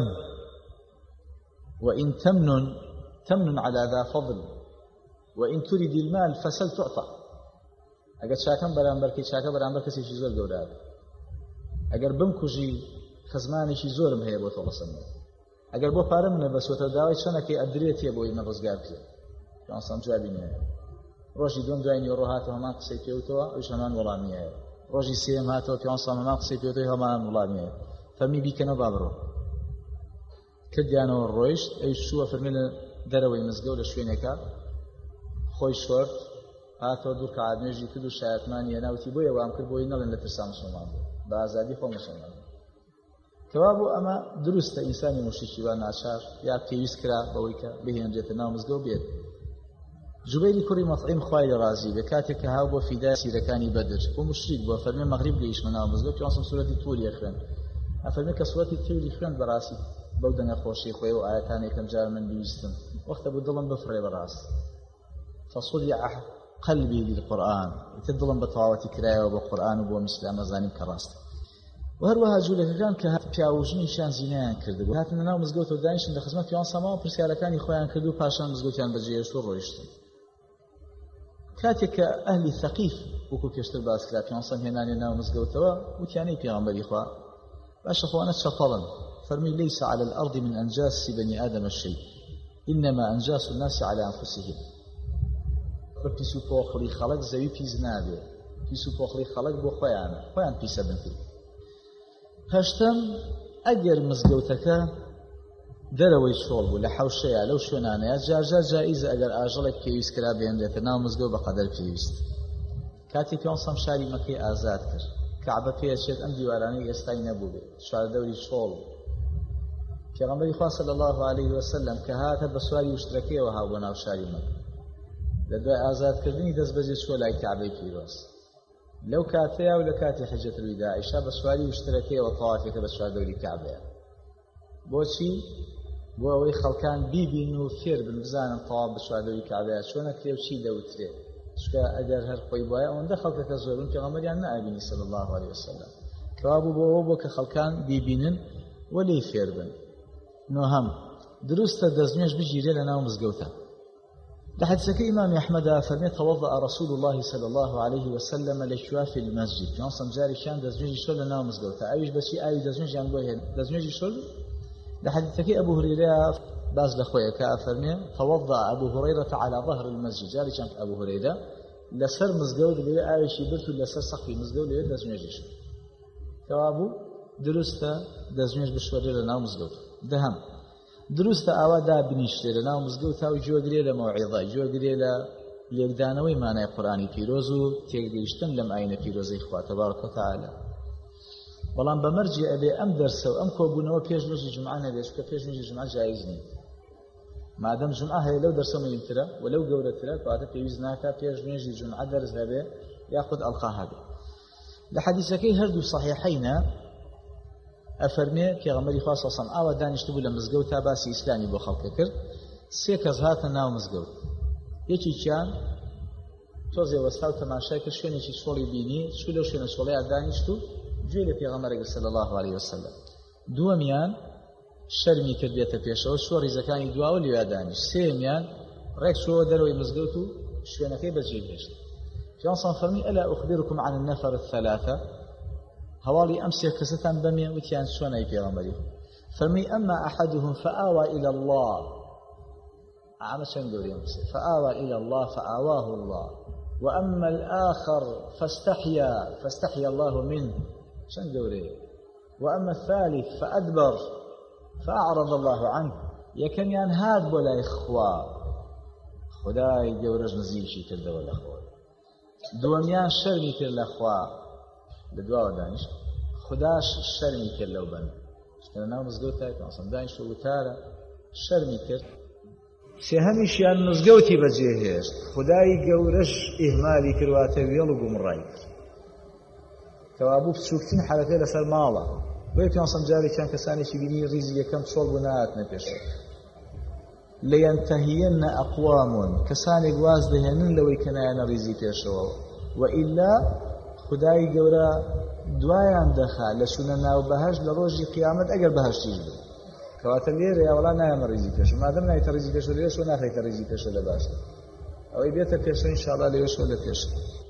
Speaker 1: وإن تمن على ذا فضل وإن تريد المال فسل تعطى أجر شاكم برامبركي شاكم برامبركي شيء زور دورات أجر بمكوجي خزماني شيء زور مهيب وتوصلنا أجر بو فارمنا بس وتداوي شنك أدريت يا بوي مغزقار فيه كان صام جابينه ڕۆژی دوم دوای نیوەڕۆ هاتەوە هەمان قسەی پێوتەوە ئەوش هەمان وەڵامیایە ڕۆژی سێم هاتەوە پیانسان هەمان قسەی پێوتەوە هەمان وەڵامیایە فەرمی بیکەنە با بڕۆ کردیانەوە ڕۆیشت ئەوش چووە فەرمی لە دەرەوەی مزگەوت لە شوێنێکە خۆی شۆرد هاتەوە دوو کەعات نوێژی کرد و شایەتمانی هێناوتی بۆیە وام کرد بۆی نەڵێن لە ترسا موسڵمان بوو بە ئازادی خۆ موسڵمان کەوا بوو ئەمە دروستە ئینسانی موشریکی وا ناچار یا پێویست کرا بەوەی کە بهێنرێتە ناو مزگەوت بێت جوبەیری کوڕی مەطعیم خوای لە ڕازی بێ کاتێک کە هاو بۆ فیدای سیرەکانی بەدر بۆ مشریک بووە فەرمێ مەغریب گەیشتمە ناو مزگەوت پیانسم سوورەتی تووریە خوێن ئەفەرمێ کە سوورەتی تووری خوێن بەڕاستی بەو دەنگە خۆشی خۆی و ئاەتان یەکەم جار من بیستم وەختە بوو دڵم بفڕێ بەڕاست فصدع قلبي للقرآن يتدلم بطاوتي كراية وبقرآن وبمسلم زانين كراست وهروها جولة كان كبياوجني شان زينان كردو هاتنا ناو مزگەوت و دانیشتن لە خزمەت پیان سەما پرسیارەکانی خۆیان کردو پاشان مزگەوتیان بەجێهێشت و ڕۆیشتن کاتێک کە ئەهلی ثەقیف وەکو پێشتر باس کرا پیان سەم هێنانێ ناو مزگەوتەوە وتیانەی پێغەمبەری خوا باشە خۆوانە چەپەڵن فەرمی ليس على الأرض من أنجاس بني آدم الشيء إنما أنجاس الناس على أنفسهم پیس و پۆخڵی خەڵک زەوی پیس نابێ پیس و پۆخڵی خەڵک بۆ خۆیان پیسە بنکرد هەشتم ئەگەر مزگەوتەکە دەرەوەی چۆڵ بوو لە حەوشەیە لەو شوێنانەیە جارجار جائیزە ئەگەر ئاژەڵێک پێویست کرا بێندێتە ناو مزگەوت بەقەدەر پێویست کاتی پیانسەم شاری مەکەی ئازاد کرد کەعبە پێچێت ئەم دیوارانەی ئێستای نەبوو بێت چواردەوری چۆڵ پێغەمبەری خوا صلی الله علیه وسلم کە هاتە بە سواری وشترەکەیەوە هاو بۆ ناو شاری مەکە لە دوای ئازادکردنی دەست بەجێ چووە لای کەعبەی پیرۆز لەو کاتەیە و لە کاتی حەجەتول ویدا ئیشا بە سواری وشترەکەیەوە تەوافێکە بە چواردەوری کەعبەیە بۆچی بۆ ئەوەی خەڵکان بیبین و فێر بن بزانن تەواف بە چواردەوری کەعبەیە چۆنە کرێ و چی دەوترێ چونکە ئەگەر هەر خۆی وایە ئەوەندە خەڵکەکە زۆرن پێغەمبەریان نەئابینی صلی الله علیه وسلم کەوا بوو بۆ ئەوە بۆ کە خەڵکان بیبینن و لێی فێر بن نۆهەم دروستە دەستنوێژ بگیرێ لە ناو مزگەوتە لحديثك إمام أحمد فرمي توضأ رسول الله صلى الله عليه وسلم لشواف المسجد جانسم جاري شان دزنجي شول لنا مزغوتا أيش بشي أي دزنجي عن بوهن دزنجي شول لحديثك أبو هريرة باز لخويا كافرمي توضأ أبو هريرة على ظهر المسجد جاري شان أبو هريرة لسر مزغود لي أيش يبرتو لسر سقفي مزغود لي دزنجي شول كوابو درستا دزنجي بشوري لنا مزغوتا دهم دروستە ئاوا دابنیشتێ لە ناو مزگەوتا و جۆگرێ لە مەوعیزە جۆگرێ لە لێکدانەوەی مانای قورئانی پیرۆز و تێگەیشتن لەم ئاینە پیرۆزەی خوا تەبارەکە و تەعالە بەڵام بەمەرجێ ئەبێ ئەم دەرسە و ئەم کۆبوونەوە پێش نوێژی جومعە نەبێت چونکە پێش نوێژی جومعە جایز نیە مادەم جومعە هەیە لەو دەرسە مهمترە و لەو گەورەترە کەواتە پێویست ناکات پێش نوێژی جومعە دەرس هەبێ یاخود ئەڵقا هەبێ لە حەدیثەکەی هەردوو صحیحەینە ئەفەرمێ پێغەمبەری خوا صلی الله علیه و سلم ئاوا دانیشتبوو لە مزگەوتا باسی ئیسلامی بۆ خەڵکە کرد سێ کەس هاتە ناو مزگەوت یەکێکیان تۆزێ وەستا و تەماشای کرد شوێنێکی چۆڵی بینی چوو لەو شوێنە چۆڵەیە دانیشت و گوێ لە پێغەمبەرێک صلی الله علیه وسلم دووەمیان شەرمی کرد بێتە پێشەوە چوە ڕیزەکانی دواوە لێوە دانیشت سێمیان ڕێک چووە دەرەوەی مزگەوت و شوێنەکەی بەجێهێشت پیامبەر فەرمی ئەلا ئوخبرکم عن النفر الثلاثة هوالي أمسي كستان بمي وتيان سوناي بيغمبري فرمي أما أحدهم فآوى إلى الله عمشان قولي أمسي فآوى إلى الله فآواه الله وأما الآخر فاستحيا الله منه شان قولي وأما الثالث فأدبر فأعرض الله عنه يكن ينهاد ولا إخوة خداي قورج نزيل شي كرده ولا أخوة دواميان شرمي كر الأخوة لدواء دانش خداش شرمي كر لو بند شكرا ناو مزگوتا كنصم دانش وتارا شرمي كر سيهمشيان مزگوتي بجيهش خداي قورش إهمالي كرواتي ويلو قمراي كوابو بسوكتين حالتي لسر مالا ويك كنصم جاري كان كساني شبيني ريزي كم صول بنات نبيشو لينتهين أقوام كساني قواز دهنن لو يكنايان ريزي بيشو وإلا خدای گەورە دوایان دەخا لە شوونە ناو بەهەشت لە ڕۆژی قیامەت ئەگەر بەهەشتیش بێت کەواتە لێرە وەڵا نایەمە ڕیزی پێشە مادەم نایتە ڕیزی پێشە لێرە شۆ ناخەیتە ڕیزی پێشە لە باشە ئەوەی بێتە پێشە ئینشاءڵڵا لێرە شۆ لە پێشە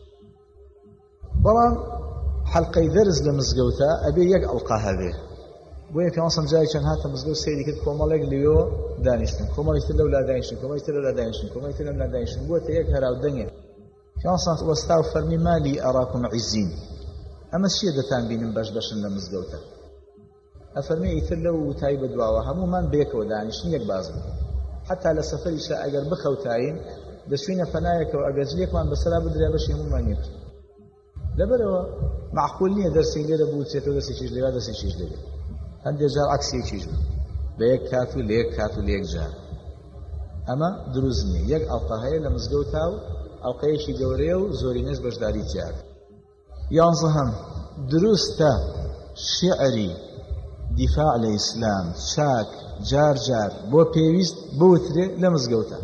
Speaker 1: بەڵام حەلقەی دەرس لە مزگەوتە ئەبێ یەک ئەڵقا هەبێ بۆیە پێغەمبەر جاری چەند هاتە مزگەوت سەیری کرد کۆمەڵێک لەوێ دانیشتن کۆمەڵێک تر لەولا دانیشتن کۆمەڵێک تر لەولا دانیشتن کۆمەڵێک تر لەولا دانیشتن بۆتە یەک هەراودەنگێ پیامبەر وەستا و فەرمی مالی ئەراکم عیزین ئەمە چیە دەتان بینم بەشبەشن لە مزگەوتە ئەفەرمی ئیتر لەو وتایی بەدواوە هەمومان بێکەوە دانیشتن یەک باز بوو حتا لە سەفەریشە ئەگەر بخەوتاین دەچوینە پەنایەکەوە ئەگەر جلێکمان بەسەرا بدرێ بەشی هەمومان یەک لەبەرەوە معقول نییە دەرسێک لێرە بووچێتەوە دەستێکیش لێرە دەستێکیش لێرە هەندێک جار عەکسێکیش بوو بە یەک کات و لە یەک کات و لە یەک جار ئەمە دروست نییە. یەک ئەڵقە هەیە لە مزگەوتا و ئەڵقەیەکی گەورەیە و زۆرینەش بەشداری تیاک. 11 دروستە شعری دیفاع لە ئیسلام چاک جار جار بۆ پێویست بوترێ لە مزگەوتە.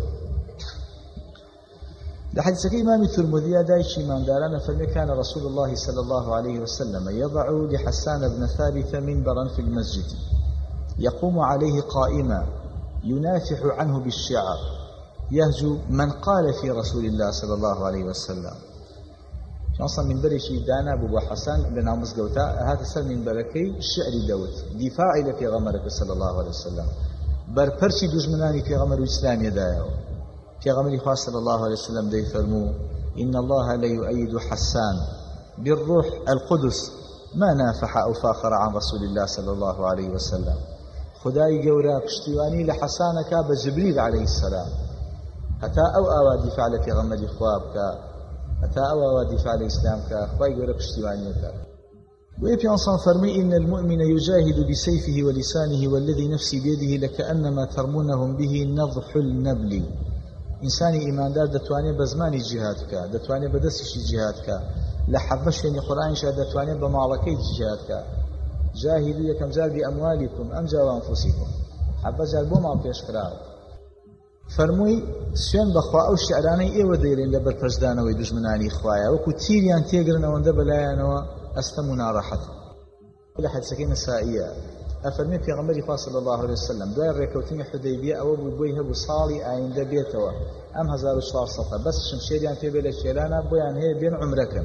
Speaker 1: لحديث إمام الترمذي دايش من دارنا فرمي كان رسول الله صلى الله عليه وسلم يضع لحسان بن ثابت منبرا في المسجد يقوم عليه قائما ينافح عنه بالشعر يهجو من قال في رسول الله صلى الله عليه وسلم. أصلا من بريشي دانا أبو حسن لنا مزقوتا هذا سر من بركي الشعر دوت دفاعي لفي غمرك صلى الله عليه وسلم برپرسي دجمناني في غمر الإسلام يدايو في غمر خاص صلى الله عليه وسلم دي فرمو إن الله لا يؤيد حسان بالروح القدس ما نافح أو فاخر عن رسول الله صلى الله عليه وسلم. خداي جورا پشتیوانی لحسانك بجبريل عليه السلام حتى أو دفاع لفي غمر خوابك حتى أو دفاع الإسلام كخداي جورا پشتیوانیك. ويبي أنصان فرمي إن المؤمن يجاهد بسيفه ولسانه والذي نفسي بيده لكأنما ترمونهم به نضح النبل. إنساني إيمان دار دتواني بزماني جهادك دتواني بدسشي جهادك لحبش يعني قرآن شهد دتواني بمعلكي جهادك. جاهدوا يكم جار بأموالكم أمجا وأنفسكم حبا جار بوما بيشكراو. فرموي سوين بخوا أو شعراني إيوه ديرين لبر پرجدانه ويدجمناني خوايا وكو تيريان تيقرن وانده بلايانوا أستمنا راحته. لحد سكين السائية أفرمي في غمري صلى الله عليه وسلم دوار ريكوتين حديبية أو بويه بصالي آين دبيتوا أم 1400 بس شمشيريان في بلا شيلانا بويان هي بين عمركم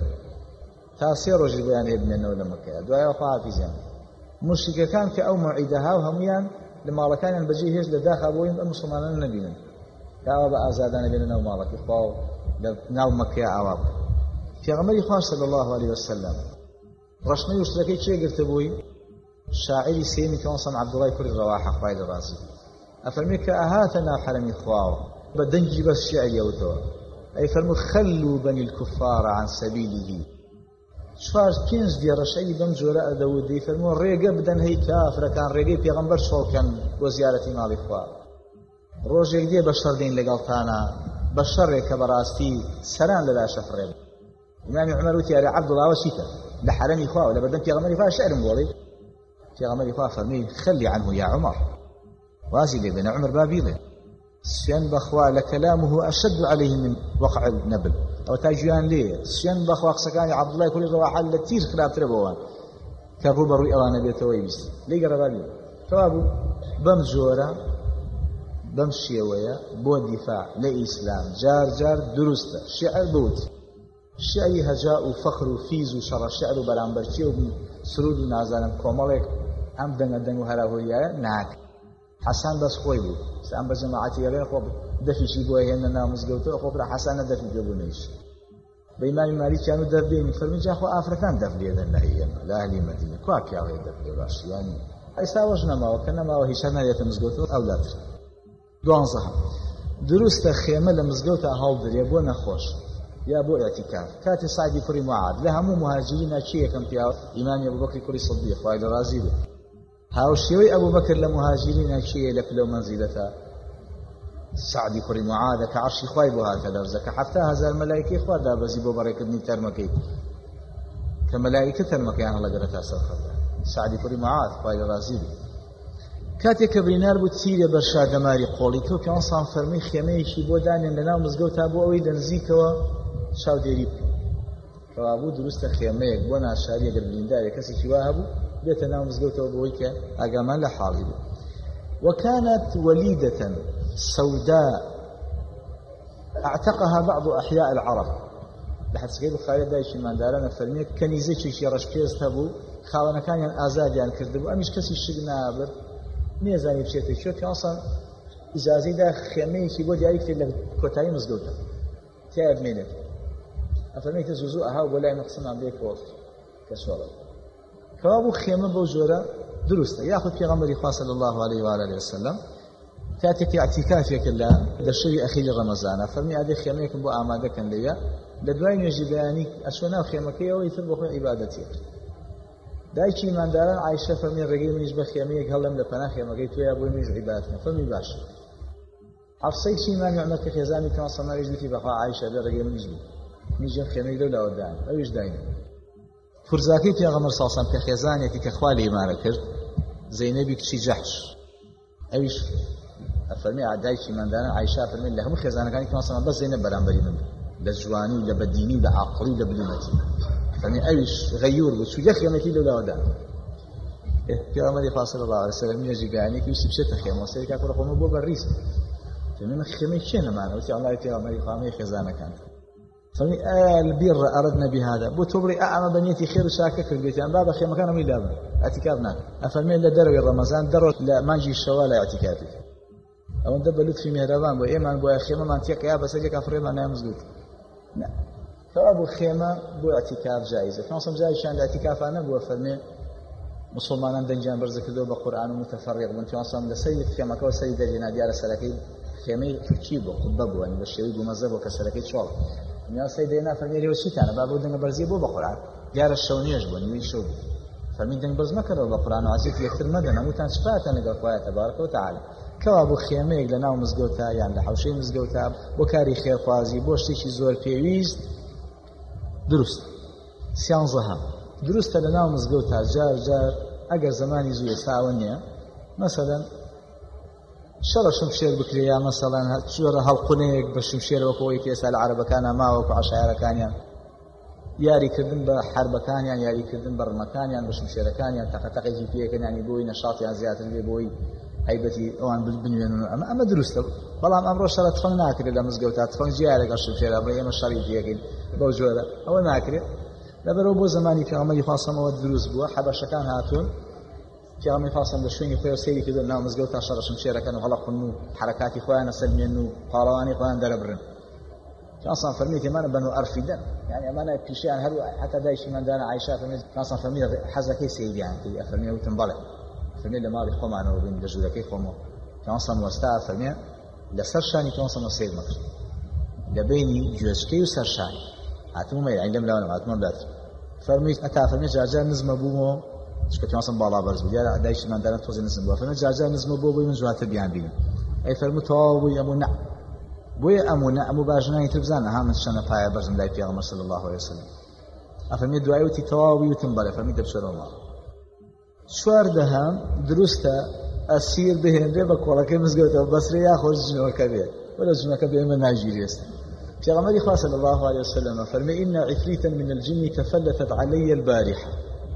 Speaker 1: تاسير رجل بويان هي بين ولا مكة دوار وقعها في زمان مشركة كان كأو معيدها وهميان لما كان بجيه هيج لداخل بوين المسلمان النبيين كأو بأزادان بيننا ومالك إخوة ناو مكة عواب في غمري صلى الله عليه وسلم رشنا يشتركي شيء قلت بوي شاعري سيمي كونصن عبد الله كل الرواحة خوايد الرازي أفرميك أهاتنا حرمي خواو بدنجي بس شعر يوتو أي فرمو خلوا بني الكفار عن سبيله شفار كنز دي رشعي بمجوراء داودي فرمو ريقا بدن هي كافر كان ريقا بيغمبر شو كان وزيارة مالي خواه روجيك دي بشر دين لقلتانا بشر كبراستي سران للا شفرين إمام عمر وتياري عبد الله وشيكا لحرمي خواه ولا بدن بيغمبر فيها شعر مبولي في غمر إخوة فرمي خلي عنه يا عمر وازي لي بين عمر بابيله سيان بخوا لكلامه أشد عليه من وقع النبل أو تاجيان ليه سيان بخوا قسكاني عبد الله كل الرواحة التي خلاب تربوان كالروبة روي أوان بيته ويبس ليه قرر بابيله فابو بمجورة بمشيوية بو دفاع لإسلام جار جار درسته شعر بوت شعري هجاء وفخر وفيز وشر الشعر برامبرتي وسرود ونازانا كومالك أم دنگ وهراهويا ناك حسن بس خوي بو سام بجماعتي يلين خو دفي شي بو هنا مزغوت خو حسن دفي جبونيش بإمام مالك كانوا دفين فرمي جا خو افريكان دفلي دن لا اهل المدينه كواك يا دفلي باش يعني ايساوجنا ما وكنا ما وهيشنا يتمزغوت اولاد دوانزه دروست خيمه لمزغوت هاول دري بو نخوش يا ابو اعتكاف كاتي سعدي كري معاذ لها مو مهاجرين شيء كم في امام ابو بكر كري صديق وايد رازي هاو شيوي ابو بكر لمهاجرين شيء لكلو منزلته سعدي كري معاذ كعرش خوي بو هكذا زكى حتى هذا الملائكه خوا دا بزي بو بركه من ترمكي كملائكه ترمكي انا الله قرات اسخ سعدي كري معاذ وايد رازي كاتي كبرينار بو تسيري برشاد ماري قولي تو كان صان فرمي خيمه شي بو دان لنا مزغوتا بو اوي دنزيكوا شاو ديري فابو درست خيمه بونا شاريه قربيندار كسي شواهبو بيتنا مزغوتا بو ويكا اقامان لحالي وكانت وليده سوداء اعتقها بعض احياء العرب لحد سكيب خالد دايشي من دارنا فرمي كنيزه شي رشكيز تبو خاونا كان ازاديان كردبو امش كسي شغنابر نيزاني بشيتي شو كان اصلا اجازه ده خيمه شي بو دايك اللي كوتاي مزغوتا تعب منك أفرميت زوزوءها ولا نقصنا بيك وقت كسورة كوابو خيمة بوجورة درسته يأخذ في غمر إخوة صلى الله عليه وآله وسلم تأتي في اعتكافك الله للشري أخير رمضان أفرمي هذه خيمة بو أعمادة كان ليا لدوين يجب يعني أشونا خيمكية ويثبخ عبادتي دايشي من داران عايشة فرمي الرجل من يجب خيميك هلم لفنا خيمكية تويا بو يميز عبادتنا فرمي باش حفصەی چیمانی عومەر کە خێزانی پێغەمبەر صلی الله علیه و سلم بەخوا عایشە بێ ڕێگەی منیش بوو میژە خێمەی لەولاوە دان ئەویش داینە فرزاکەی پێغەمبەر صلی الله علیه و سلم کە خێزانێکی کە خوا لێی مارە کرد زەینەبی کچی جەحش ئەویش ئەفەرمی دایکی مندانە عایشە ئەفەرمی لە هەموو خێزانەکانی پێغەمبەر صلی الله علیه و سلم بەس زەینەب بەرامبەری من لە جوانی و لە بەدینی و لە عەقڵی و لە بلیمەتی ئەفەرمی ئەویش غەیور بوو چوو خێمەی لەولاوە دان پێغەمبەری خوا صلی الله علیه و سلم نوێژی گایانێکی ویستی بچێتە خێمەوە سەری کاکوڕە خۆمە بۆ بەڕیس فمن خيمة شنو وتي الله يتي عمري قامي خزانة كان فمن البر أردنا بهذا بتبري أعمى بنيتي خير وشاكك البيت يعني بابا خيمة كان ميلابا اعتكافنا أفرمين لدروا رمضان دروا لا ما نجي الشوالع اعتكافي أو ندب لطفي مهربان وإيمان بو خيمة ما انتيق يا بس أجيك أفريض أنا مزدود لا فأبو خيمة بو اعتكاف جائزة فنصم جائز شان الاعتكاف أنا بو أفرمين مسلمان دنجان برزك ذو بقرآن متفرغ من فنصم لسيد خيمة كو سيد الجنادي على السلاكين خيمي تركيب وقبب وان بالشوي بمزب وكسركيت شغل من سيدنا فميري وشيتانا بابو دنگ برزي بو بقران ديار الشونيش بني ويشو فمن دنگ برز مكر بقران وعزيت يكثر مدن متان صفات نقل قواه تبارك وتعالى كوابو خيمي لنا ومزغوتا يعني لحوشي مزغوتا وكاري خير خوازي بوشتي شي زور بيويست درست سيانزها درست لنا ومزغوتا جار اگر زماني زوي ساونيه مثلا شر شمشير بكريا مثلا شر هالقنيق بشمشير وكوي كيسال العرب كان ما وكو عشائر كان ياري كردن بحرب كان يعني ياري كردن برمكان يعني بشمشير كان يعني تقطقي جي فيه كان يعني بوي نشاط يعني زياده بوي هيبتي اوان بالبنيان اما درست والله امر شر تفن ناكر الا مزغوتا تفن جيالك الشمشير ابو يم الشريف يقين بوجوده او ناكر لبرو بو زماني كما يفاصم ودروس بو حبش كان هاتون في عمي فاصل لشويني خويا سيدي كذا نام مزقوت عشرة شمشيرة كانوا غلقوا إنه حركاتي خويانا سلمي إنه قالواني خويانا دربرن كان أصلا فرميتي ما بنو أرفيدا يعني ما أنا بشيء عن هذا حتى دايش من دانا عايشة فرميت كان أصلا فرميت حزكي سيدي يعني كذا فرميت وتنبلع فرميت لما بيخوم عنه وبين دجولة كي خومه كان أصلا مستعد فرميت لسرشاني كان أصلا سيد مكر لبيني جوزكي وسرشاني عتمو ما يعني لم لا عتمو بلاد فرميت أتا فرميت جاجا نزم أبوه شكت يوصل بالا برز بدي دايش من دارن توزن نزم بوا فمن جاجا نزم بوا من جوات بيان بين أي فرمو تواوي أمونا بوي أمونا أمو باجناي تبزان ها من شنا بايا برز من لاي بيغمبر صلى الله عليه وسلم أفرمي دعاوتي تواوي وتنبلا فرمي دبشر الله شوار دهم درسته أسير بهن ربك ولا كم مزجوته بصري يأخذ جنوا كبير ولا جنوا كبير من نيجيريا پیغمبر صلى الله عليه وسلم فرمي إن عفريتا من الجن تفلتت علي البارحة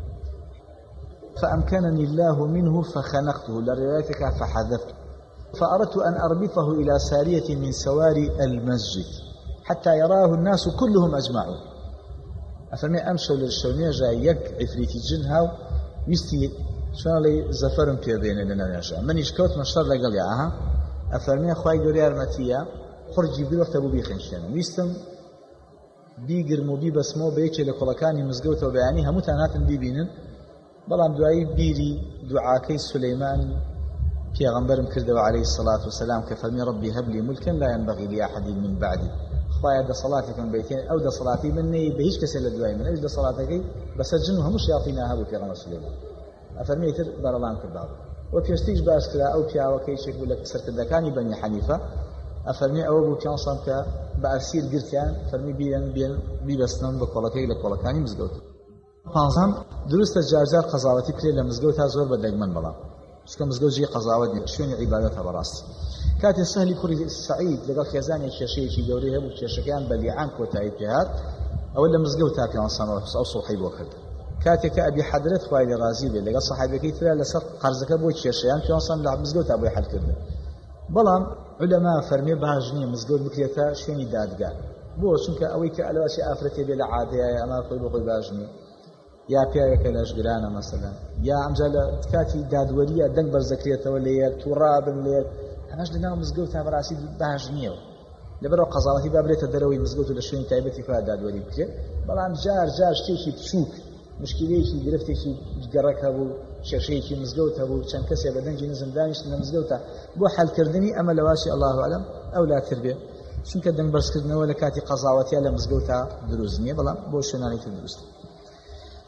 Speaker 1: فأمكنني الله منه فخنقته لروايتك فحذفته فأردت أن أربطه إلى سارية من سواري المسجد حتى يراه الناس كلهم أجمعون أفرمي أمشوا للشونية جاي يك عفريتي جنها ويستي شلون لي زفرم بيدين لنا نجا من يشكوت مشتر لقال ياها أفرمي أخوي دوري أرمتيا خرجي بوقت أبو بيخنشان ويستم بيقرمو بيبسمو بيكي لكولكاني مزقوته وبيعني همو تاناتن بيبينن بلان دعاي بيري دعاكي سليمان پیغمبرم كردوا عليه الصلاة والسلام كفرمي ربي هب لي ملكا لا ينبغي لأحد من بعدي خوايا دا صلاتكم بيتين أو دا صلاتي مني بهيش كسل الدعاء من أجل دا صلاتك بس الجنوها مش يعطينا هبو پیغمبر سليمان أفرمي تر برلان كردوا وبيستيج باسكرا أو بياوكي شكو لك سرتدكاني بني حنيفة أفرمي أو أبو كان صامك بأسير قرتيان فرمي بيبسنم بقولكي لقولكاني مزقوت پانزم درست جارجار قضاوتی کلی لمزگوت زور بدگمن بلا شکم مزگوت جی قضاوت شونی عبادت براست کات سهل کوری سعید لقى خزانه شیشه کی دوریه بو شیشکان بلیعان کوتای پیات او لمزگوت تا پیان سنه او صحیح وکړ کات ک ابي حضرت خوای رازی به لقى صحابه کی تر لسر قرضک بو شیشیان پیان سن لمزگوت ابو حل کړ بلام علماء فرمي باجني مزگوت بکریتا شونی دادگاه بو چونکه اوی ک الواشی افرتی به عادیه اما خوی بو باجنی یا پیاکە لەشگرانە مەسەلەن یا ئەمجا لە کاتی دادوەریە دەنگ بەرزەکرێتەوە لێر تووڕابن لێر هەمەش لەناو مزگەوت تا بەڕاستی باش نییەوە لەبەرەوە قەزاڵەتی با بێتە دەرەوەی مزگەوت و لە شوێنی تایبەتی خۆیان دادوەری بکرێت بەڵام جار شتێکی بچووک مشکلەیەکی گرفتێکی گەڕەک هەبوو شێشەیەکی مزگەوت هەبوو چەند کەسێ بە دەنگی نزم دانیشتن لە مزگەوتە بۆ حەلکردنی ئەمە لەواشی الله ئەعلەم ئەولاتر بێ چونکە دەنگ بەرزکردنەوە لە کاتی قەزاوەتیە لە مزگەوتە دروست نییە بەڵام بۆ شوێنانێکی دروست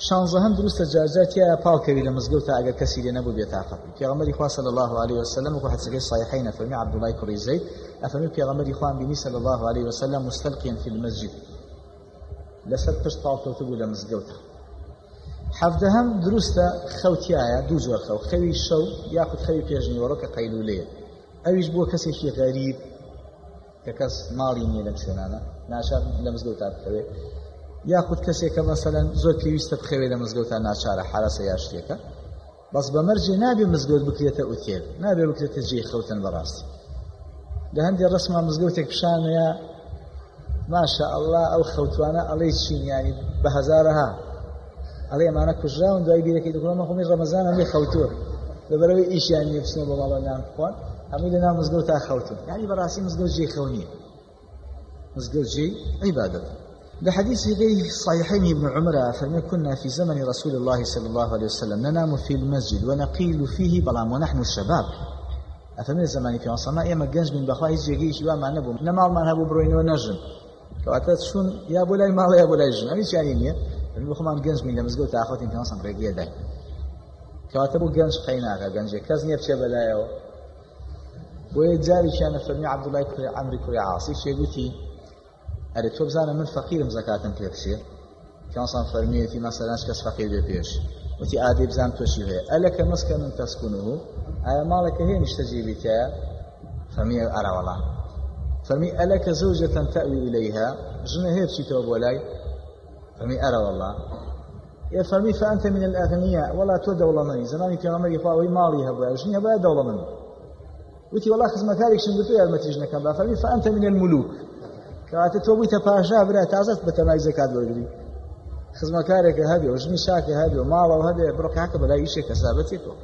Speaker 1: شانزەهەم دروستە جارجار تایە پاڵکەوی لە مزگەوتە ئەگەر کەسی لێ نەبوو بێتاقەت. پێغەمبەری خوا صلی الله عليه وسلم وەکو حەدیثەکەی صحیحەین فەرمی عەبدوڵای کوڕی زەید ئەفەرمی پێغەمبەری خوا بینی صلی الله عليه وسلم مستلقيا في المسجد لەسەر پشت پاڵکەوتە بوو لە مزگەوتە. حەڤدەهەم دروستە خەوتیایە دوو جۆر خەو، خەوی شەو یاخود خەوی پێشنیوەڕۆ کە قەیلولەیە. ئەویش بۆ کەسێکی غەریب کە کەس ماڵی نییە لەم شوێنانە ناچار لە مزگەوتە بخەوێ، یاخود کەسێک کە مەسەلەن زۆر پێویستە بخەوێ لە مزگەوتە ناچارە حرەسە یا شتێکە، بەس بەمەرجێ نابێ مزگەوت بکرێتە ئوتێل، نابێ بکرێتە جێی خەوتن بەڕاستی. لە هەندێک ڕەسما مزگەوتێک پیشانەیە ماشا ئەڵڵا ئەو خەوتوانە ئەڵێ چین یانی بە هەزارەها ئەڵێ ئەمانە کوژراون دوای بیرەکەی دەکڵەمە خۆمی ڕەمەزانە لێ خەوتووە لەبەرەوەی ئیشیان نییە بچنەوە بە ماڵە نان بخۆن هەمووی لە ناو مزگەوتا خەوتن. یعنی بەڕاستی مزگەوت جێی خەو نییە، مزگەوت جێی عیبادەتە. لحديث غير صحيحين ابن عمر فرمي كنا في زمن رسول الله صلى الله عليه وسلم ننام في المسجد ونقيل فيه بلام ونحن الشباب. أفهمي زماني في عصرنا إما جنج من بخواهي يجي شباب مع نبو نمال ما نبو بروين ونجم كواتات شون يا بولاي مال يا بولاي جن أمي شانينية المخمان جنج من لمزجو تأخذين في عصر رجية ده كواتبو جنج خيناك جنج كزني بشيء بلايو ويجاري كان فرمي عبد الله كري عمرو كري عاصي شيء قلتي أري تو بزانم من فقيرم زكاتم پێ بچێ کەوانسان فەرمیێتی مەسەلەن کەس فەقیر بێ پێش وتی ئادەی بزانم تۆشی هەیە ئەلەکە مسکن تەسکونوه ئایا ماڵێکە هەیە نیشتەجێبی تایە فەرمی ئەرا وەڵا فەرمی ئەلەکە زەوجەتەن تەئوی ئیلەیها ژنە هەیە بچیتەوە بۆ لای فەرمی ئەرا وەڵا فەرمی فەئەنتە من الأغنياء وەڵا تۆ دەوڵەمەندی زمانی پێغەمبەری خوا ئەوەی ماڵی هەبووە ژنی هەبووە دەوڵەمەند وتی وەڵا خزمەکارێکشم بتۆ یارمەتیش نەکەم با فەرمی فەئەنتە من الملوك کەواتە تۆ بوویتە پاشا برا تازەت بە تەمای زەکات وەرگری خزمەکارێکە هەبێ و ژنی شاکە هەبێ و ماڵەوە هەبێ بڕۆ کاکە بەلای ئیشێک کەسابەتێتەوە.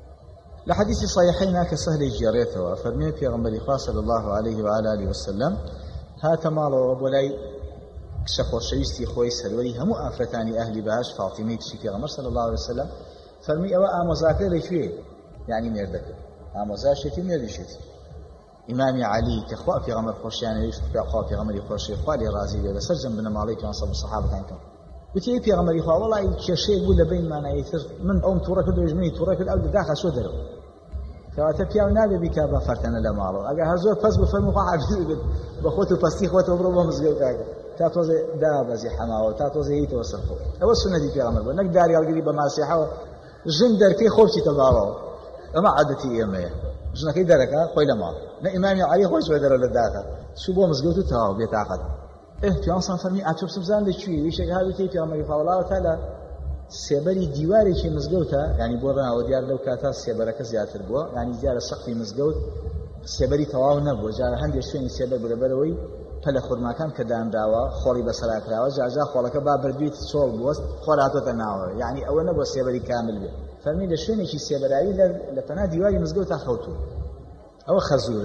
Speaker 1: لە حەدیثی صحیحەینا کە سەهلی گێڕێتەوە فەرمێ پێغەمبەری خوا صلی الله عليه وعلى آله وسلم هاتە ماڵەوە بۆ لای کچە خۆشەویستی خۆی سەروەری هەموو ئافرەتانی ئەهلی بەهەش فاتیمەی کچی پێغەمبەر صلی الله عليه وسلم فەرمی ئەوە ئامۆزاکە لەکوێ یعنی مێردەکە ئامۆزاشێتی مێردیشێتی ئیمامی عەلی کە خوا پێغەمبەر خۆشیانەویست خوا پێغەمبەری خۆشی خوا لێ ڕازی بێ لەسەر جەم بنە ماڵەی پێغەمبەر سەحابەکان کەم وتی پێغەمبەری خوا وەڵی کێشەیەک بوو لە بینمانە تر من ئەوم تووڕە کرد و ژنی تووڕە کرد ئەو داخە چۆ دەرەوە کەواتە پیاو نابێ بیکا بە فەرتەنە لە ماڵەوە ئەگەر هەر زۆر پەس بفەرمو خوا حافظ بێت بە خۆت و پەستی خۆتەوە بڕۆ بۆ مزگەوت کاکە تا تۆزێ دابەزی حەماوە تا تۆزێ هیتەوە سەرخۆ ئەوە سونەتی پێغەمبەر بوو نەک داریاڵگری بە ماسیحەوە ژن دەرکەی خۆ بچیتە ماڵەوە ئەمە عادەتی ئێمەیە ژنەکەی دەرەکە خۆی لە ماڵ نە ئیمامی عەلی خۆی چوە دەرەوە لە داخە چوو بۆ مزگەوت و تەواو بێتاقەت پیانسان فەرمی ئاتۆ بزان لەکوێ ویشێک هاوتی پێغەمبەری خوا وەڵاوە تا لە سێبەری دیوارێکی مزگەوتە یعنی بۆ ڕەناوە دیار لەو کاتا سێبەرەکە زیاتر بووە یعنی دیارە سەقفی مزگەوت سێبەری تەواو نەبووە جارە هەندێک شوێنی سێبەر بوو لەبەرەوەی پەلە خورماکان کە دانراوە خۆڵی بەسەراکراوە جاجا خۆڵەکە با بردویت چۆڵ بوەست خۆر هاتۆتە ناوە یعنی ئەوە نەبووە سێبەری کامل بێت فەرمی لە شوێنێکی سێبەراوی لە پەنا دیواری مزگەوتە خەوتووە ئەوە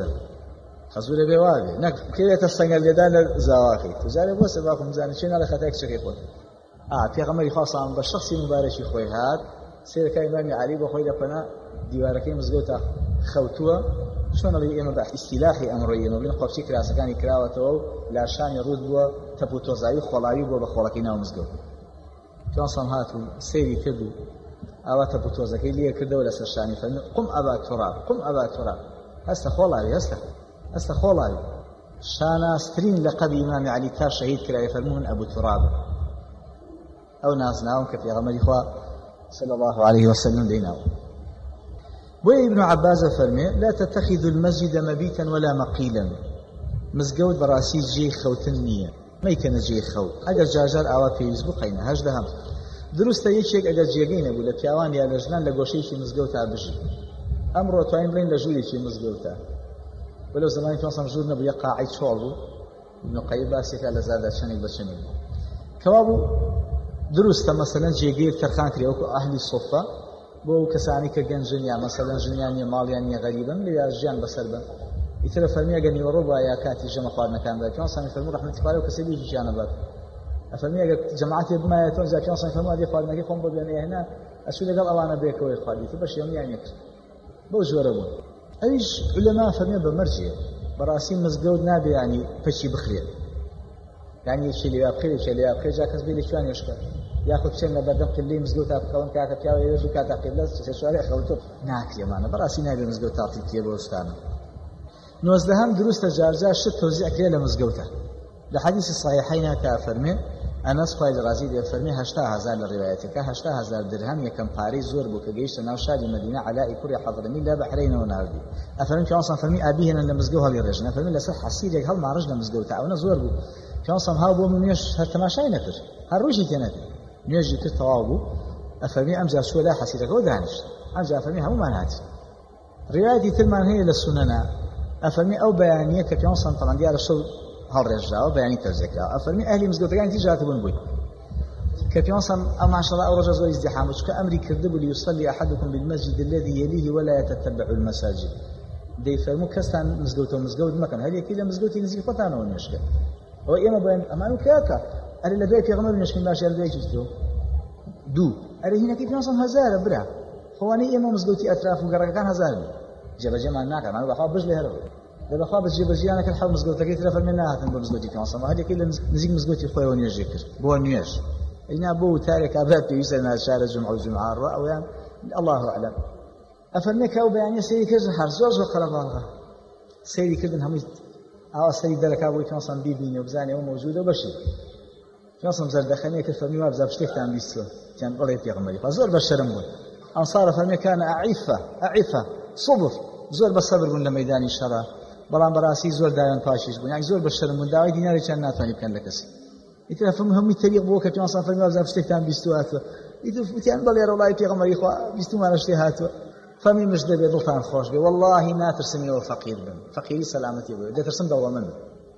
Speaker 1: خەزورە بێ وابێ نەک بکەوێتە سەنگەر لێدان لە زاواکەی توجارێ بۆ سەباکم بزانێت چێنە لە خەتای کچەکەی خۆت پێغەمبەری خوا ساڵم بە شەخسی مبارەکی خۆی هات سێرەکە ئیمامی عەلی بۆ خۆی لە پەنا دیوارەکەی مزگەوتە خەوتووە چۆنەڵی ئێمە بە ئیستیلاحی ئەمڕۆی ئێمە بڵێن قۆپچی کراسەکانی کراوەتەوە و لاشانی ڕوود بووە تەپ و تۆزاوی خۆڵاوی بووە بە خۆڵەکەی ناو مزگەوت پیانسان هات و سەیری کرد و ئاوا تەپ و تۆزەکەی لێ کردەوە لەسەر شانی فەرمی قم ئەبا توراب قم ئەبا توراب هەستە خۆڵاوی هەستە خۆڵاوی شاناسترین لەقەبی ئیمامی عەلی تا شەهید کراوێ فەرموون ئەبو توراب ئەو نازناوم کە پێغەمبەری خوا صلى الله عليه وسلم ديناو وابن عباس فرمي لا تتخذوا المسجد مبيتا ولا مقيلا مزگەوت بەڕاستی جێی خەوتن نییە مەیکەنە جێی خەوت ئەگەر جارجار ئاوا پێویست بقەینە هەژدەهەم دروستە یەکێک ئەگەر جێگەی نەبوو لە پیاوان یا لە ژنان لە گۆشەیەکی مزگەوتا بژی ئەمڕۆ توانین بڵێن لە ژوورێکی مزگەوتە بەلەو زمانی پێنسان ژوور نەبوو یە قاعەی چۆڵ بوو ابن قەییم باسێکە لە زادا چەندێک بە چەندێک کەوا بوو دروستە مەسەلەن جێگەیەک تەرخان کرێ وەکو ئەهلی سوفە بۆ کەسانی کە گەنجن یا مەسەلەن ژنیان نیە ماڵیان نیە غەریبن لە ژیان بەسەر بن ئیترە فەرمی ئەگەر نیوەڕۆ بووە یا کاتی ژەمە خواردنەکاندا پیانسانی فەرموو ڕەحمەتی خوای و کەسێکی ژیانە بات ئەفەرمی ئەگەر جەماعەتێ بمایەتەوە جا پیانسانی فەرموو ئەدێ خواردنەکەی خۆم بۆ بێنێ هێنا ئەچوو لەگەڵ ئەوانە بێکەوەی خواردی تو بەشێ هەموویان یەک بەو جۆرە بوون ئەویش عولەما فەرمیە بە مەرجێ بەڕاستی مزگەوت نابێ ینی پەچی بخرێت یعنی یەکێ لێوا بخرێت یەکێ لێوا بخرێت جا کەس بێ لەکوێوان هێشکە
Speaker 2: یاخود بچێن لە بەردەم قبلەی مزگەوت تا بخەون کاکە پیاوە ئێوە دوو کاتە قبلە سێ خەوتۆ ناکرێمانە بەڕاستی نابێ مزگەوت تاقی کێ بۆ شتانە. 19 دروستە جارجار شت تۆزیع کرێ لە مزگەوتە. لە حەدیثی صحیحەینا کە فەرمێ ئەنەس خوای لە ڕازی لێ فەرمێ 80000 لە ڕیوایەتەکە 80000 درهم یەکەم پارەی زۆر بوو کە گەیشتە ناو شاری مەدینە عەلای کوڕی حەضرەمی لە بەحرەینەوە ناردی. ئەفەرمێ پیامبەر فەرمی ئابی هێنن لە مزگەوت هەڵی ڕێژن. ئەفەرمێ لەسەر حەسیرێک هەڵماڕژ لە مزگەوتە ئەوە زۆر بوو. پیامبەر هاو بۆ نوێژ هەر تەماشای نەکرد هەر ڕووشی تێ نەکرد نوێژی کرد تەواو بوو. ئەفەرمێ ئەمجا چووە لای حەسیرەکەەوە دانیشت. ئەمجا ئەفەرمێ هەموومان هاتی. ڕیوایەتی ترمان هەیە لە سونەنە ئەفەرمێ ئەو بەیانیە کە پیامبەر سەڵەڵاهو دیارە شەو هەڵڕێژراوە بەیانی تەرجێکراوە. ئەفەرمێ ئەهلی مزگەوتەکانی تیژ هاتبوون بووی کە پیامبەر ئەو ماشەڵڵا ئەو ڕۆژە زۆر ازدحام بوو چکە ئەمری کردبوو لیوصلي أحدكم بالمسجد الذي يليه ولا يتتبع المساجد. دەیفەرموو کەستان مزگەوت مەکەن هەر یەکەی لە مزگەوتی نزیک خۆتانەوە نوێژکە. ئەوە ئێمە بڵێن ئەمان و کاکە ئەرێ لە دوای پێغەمبەر نوێژکەین باشە لە دوای چیتۆ دوو ئەرێ هینەکەی پیامبەر 1000 برا خۆوانەی ئێمە مزگەوتی ئەطراف و گەڕەکەکان 1000 جێبەجێمان ناکەن مانە بەخوا بژ لێ هەرەوە لەبەخوا بە جێبەجێیانەکەن حەو مزگەوتەکەی ترە فەرمێ نهاتن بۆ مزگەوتی پیامبەر هەر یەکەی لە نزیک مزگەوتی خۆیەوە نوێژی کرد بۆ نوێژ. ئینا بۆ وتارێک ئابرات پێویستە ناچارە جمعە و جمعە ڕوا ئەویان الله ئەعلەم. ئەفەرمێ کە ئەو بەیانیە سەیری کردن هەر زۆر قەرەباڵغە سەیری کردن هەمووی ئاوا سەیری دەرەکا بۆی پیامبەر بیبینێ و بزانێ ئەوە مەوجودە بەشی. پیامبەر زەردەخەنەیە کرد فەرمی وا بزا شتێکتان بیستوە تیان بەڵێ پێغەمبەری خوا زۆر بەشەرم بوون. ئەنسارە فەرمێ کانە ئەعیفە صبر زۆر بە سەبر بوون لە مەیدانی شەڕا بەڵام بەڕاستی زۆر دایان پاشیش بوون یعنی زۆر بەشەرم بوون داوای دینارێکیان ناتوانی بکەن لە کەسی. ئیتر فەرموو هەمووی تەریق بۆ کە پیامبەر فەرمی وا بزا شتێکتان بیستواتوە ئیتر وتیان بەڵێ ڕۆڵای پێغەمبەری خوا بیستومانە شتێ هاتووە. فەرمی مش دەبێ دڵتان خۆش بێ والله ناترسمەوە فەقیر بن فەقیری سەلامەتی بێ دەترسم دەوڵەمەند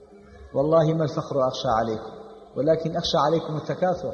Speaker 2: والله ما الفقر أخشى عليكم ولكن أخشى عليكم التكاثر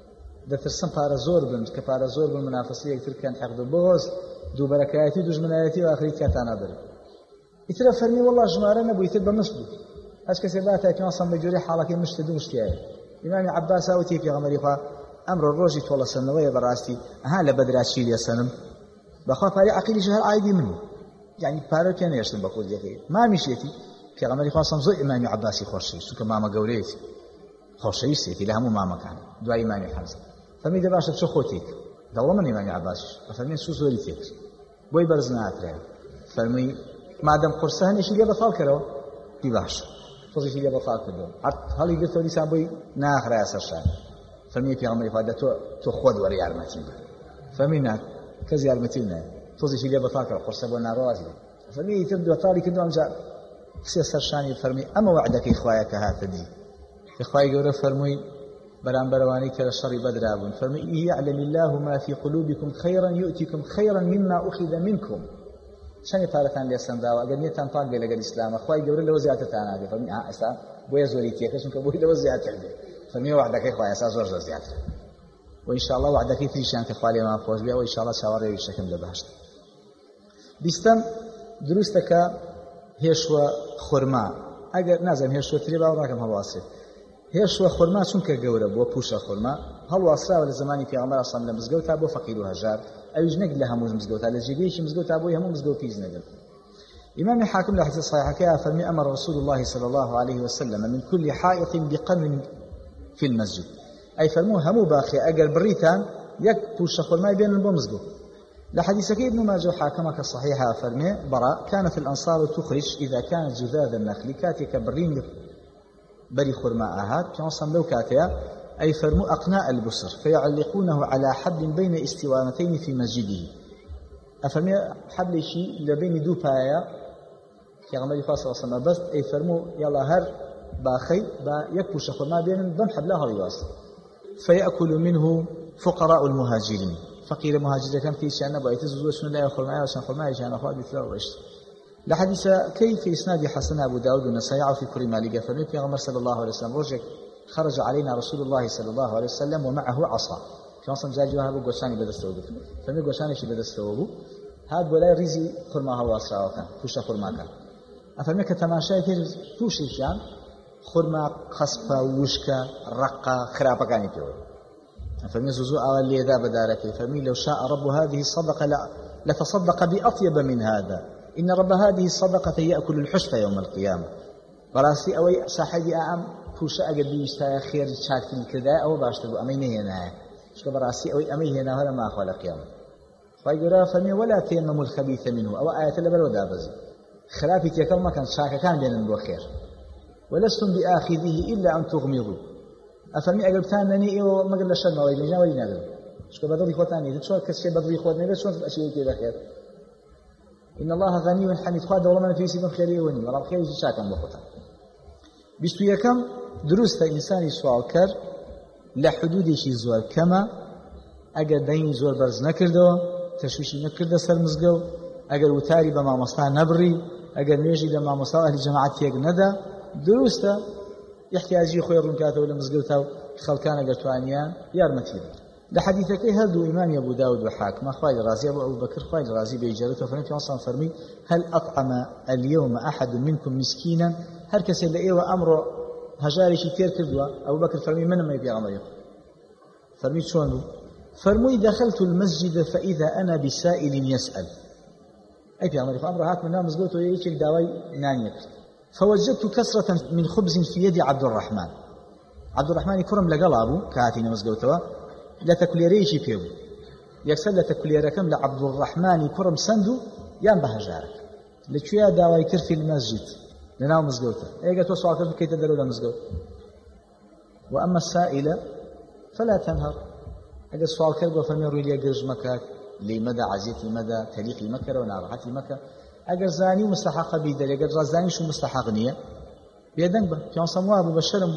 Speaker 2: دەترسم پارە زۆر بن کە پارە زۆر بن منافسی یەکتر بکەن حەقد و بغض دووبەرەکایەتی دوژمنایەتی و ئاخری تیاتان نابرن. ئیتر فەرمی والله ژمارە نەبوو ئیتر بە مشت بوو هەچ کەسێ باتای پیامبەر بە جۆرەی حاڵەکەی مشتە دوو مشتیایە. ئیمامی عەباس وتی پێغەمبەری خوا ئەمڕۆ ڕۆژی تۆڵەسەندنەوەیە بەڕاستی ئەها لە بەدراچی لێسەنم بەخوا پارەی عەقیلیش هەر ئایدی من یعنی پارە پێ نێشتم بە قوڵیەکەی مامیشێتی پێغەمبەری خوا زۆر ئیمامی عەباسی خۆشەویست چونکە مامە گەورەیەتی خۆشەویستێتی لە هەموو مامەکان دوای ئیمامی حەمزە. فەرمی دە باشە بچۆ خۆتێک دەوڵەمەند ئیمامی عەباسیش فەرمی سوو زۆری تێکرد بۆی بەرز ناترێ. فەرمی مادەم قورسە هەنێشی لێ بەتاڵ کەرەوە دی باشە تۆزێکی لێ بەتاڵ کردەوە هەڵی گرتەوە دیسان بۆی ناخرایە سەر شار. فەرمی پێغەمبەری خوا تۆ خۆت وەرە یارمەتی بە فەرمی نات کەس یارمەتی نایە تۆزێکی لێ بەتاڵ کەرەوە قورسە بۆ ناڕەوازی فەرمی ئیتر بەتاڵی کردەوە ئەمجا قسێ سەرشانی فەرمی ئەمە وعدەکەی خوایە کە هاتە دی خوای گەورە فەرمووی بەرامبەرەوانی کە لە شەڕی بەدرا بوون فەرمی یعلم الله ما في قلوبكم خيرا يؤتكم خيرا مما أخذ منكم. چەندی پارەتان لێسەندراوە ئەگەر نیەتان پاک بێ لەگەڵ ئیسلامە خوای گەورە لەوە زیاترتان نادێ. فەرمی ئێستا بۆیە زۆری تێکە چونکە بۆی لەوە زیاتر بێ. فەرمی وعدەکەی خوای ئێستا زۆر زیاترە و ئینشاءالله وعدەکەی تریشیان کە خوا لێمان خۆش بێ و ئینشاءالله چاوەڕێوی شەکەم لە بەهەشت. بیستەم دروستە کە هێشوە خورما ئەگەر نازانم هێشوە ترێ باوە ناکەم هەڵواسێت هێشوە خورما چونکە گەورە بۆ پوشە خورما هەڵواسراوە لە زمانی پێغەمبەر ئەسڵام لە مزگەوتا بۆ فەقیر و هەژار ئەویش نەک لە هەموو مزگەوتا لە جێگەیەکی مزگەوتا بۆی هەموو مزگەوت پیس نەگرت. إمام حاكم له حديث صحيح كذا فرمي أمر رسول الله صلى الله عليه وسلم من كل حائط بقرن في المسجد أي فرموه همو باخي أجر بريتان يكبوش خرما بين البمزجو. لحديثك ابن ماجه حاكمك الصحيحة فرمي براء كانت الأنصار تخرج إذا كانت جذاذ النخل كاتك برين بري خرماء هات كان لو كاتيا أي فرمو أقناء البصر فيعلقونه على حبل بين استوانتين في مسجده. أفرمي حبل شيء لبين دو بايا پیغمبر فاصله وسلم بس أي فرمو يلا هر باخي با يكبش خرما بين بم حبلها رياس فيأكل منه فقراء المهاجرين فقير مهاجر كان في شأن بايتزوج شنو لا يأكل معه عشان خرما يجي أنا خالد لا وإيش. لحديث كيف إسناد حسن أبو داود والنسائي في كل مالك فرمي پیغمبر صلى الله عليه وسلم رجع خرج علينا رسول الله صلى الله عليه وسلم ومعه عصا كان صن جاي جواه أبو قشاني بدستوه فرمي قشاني شي بدستوه هاد ولا ريزي خرما هواسرا وكان كوشا خرما كان أفرمي كتماشاي كير توشيشان خرما خصفة وشكا رقة خرابة كاني كيوي أفرمي زوزو أول لي ذا بدارك فرمي لو شاء رب هذه الصدقة لتصدق بأطيب من هذا إن رب هذه الصدقة يأكل الحشفة يوم القيامة. براسي أوي صاحبي أعم توشا أجد بيشتا خير شاكل كذا أو باشتبو أمينه هنا شكو براسي أو أميه هنا هذا ما أخوال القيامة فيقول فمي ولا تيمموا الخبيث منه أو آية لبل ودابزي خلافي تيكل ما كان شاكا كان بين الوخير ولستم بآخذه إلا أن تغمضوا أفرمي أقلبتانني إيو مقل الشر ويجينا ولينا قلب شكو بدري خوتاني شو كسي بدري خوتاني بس شو أشياء كذا خير إن الله غني حميد خواد والله ما في سيف خير وني والله خير شاكا بخوتان بيستو يكم دروست إنساني سوال كر لحدود شيء زور كما أجر دين زور برز نكردو تشويشي نكرد سر مزجو أجر وتاري بما مصطفى نبري أجر نيجي لما مصطفى أهل جماعة يج ندا دروسته يحتاجي خوي رنكاته ولا مزجوته خلكان أجر توانيان يارمتين لحديثك هذا إمام أبو داود وحاكم أخوي الرازي أبو بكر أخوي الرازي بيجارته فنتي أصلا فرمي هل أطعم اليوم أحد منكم مسكينا هل كسل إيوه أمره هجاري كتير كردوا أبو بكر فرمي من ما يبيع عمره فرمي شلون فرمي دخلت المسجد فإذا أنا بسائل يسأل أي في عمره فأمره هات من نام مزقوته يشيك داوي نانيك فوجدت كسرة من خبز في يد عبد الرحمن كرم لقلابه كاتين مزقوته لا تكليريشي فيه يكسر لا تكليركم لعبد الرحمن كرم سندو يان بهجارك لتشويا داوي كر في المسجد لناو مزقوته اي قلت وصوا كيف كي تدلوا له مزقوت واما السائله فلا تنهر اجا سؤال كربو فمن روي لي جرج مكاك لمدى عزيتي مدى تاريخي مكه ونارحتي مكه اجا زاني مستحق بيدل اجا زاني شو مستحق نيه بيدن به كان صموا ابو بشر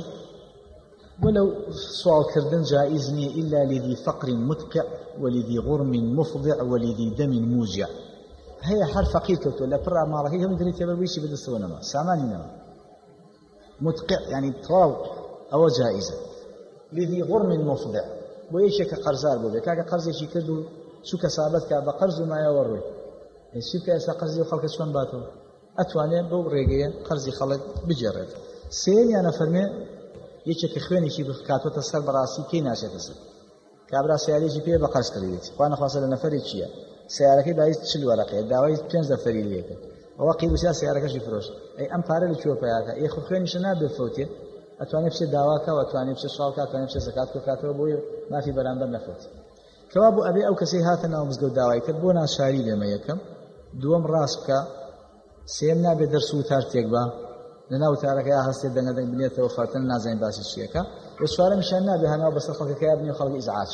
Speaker 2: ولو سؤال كردن جائزني الا لذي فقر متقع ولذي غرم مفضع ولذي دم موجع هي حرف فقير كتو لا فرع ما راهي هم دريت يبويشي بدسونا ما ساماني نما متقع يعني تراو او جائزه لذي غرم مفضع ويشك قرزار بو كاك قرز شي كدو شو كسابتك بقرز ما يوري الشيء كاسا قرز خلق شلون باتو اتواني بو ريغيه قرز خلق بجرد سين انا فرمي يشك خويني شي بكاتو تسر براسي كي ناشه تسر كابرا سيالي جي بي بقرز كريت وانا فاصل نفري چيه سياركي بايز تشل ورقه داوي 15 فريليك وقي وسيا سيارك شي فروش اي ام بارل چو پیاکا اي خو خوين شنا بفوتي اتواني بس داواكا واتواني بس سوالكا اتواني بس زكاتكو كاتو بو ما في برامبر نفوت كوابو ابي او كسي هاتنا ومزغو داوي كتبونا شاري لما يكم دوم راسكا سيمنا بدرسو تارتيك با لناو تارك يا هسه دنگ بنيت وفاتن نازين باسي شيكا وسوال مشان بهنا بس خلق كيابني خلق ازعاج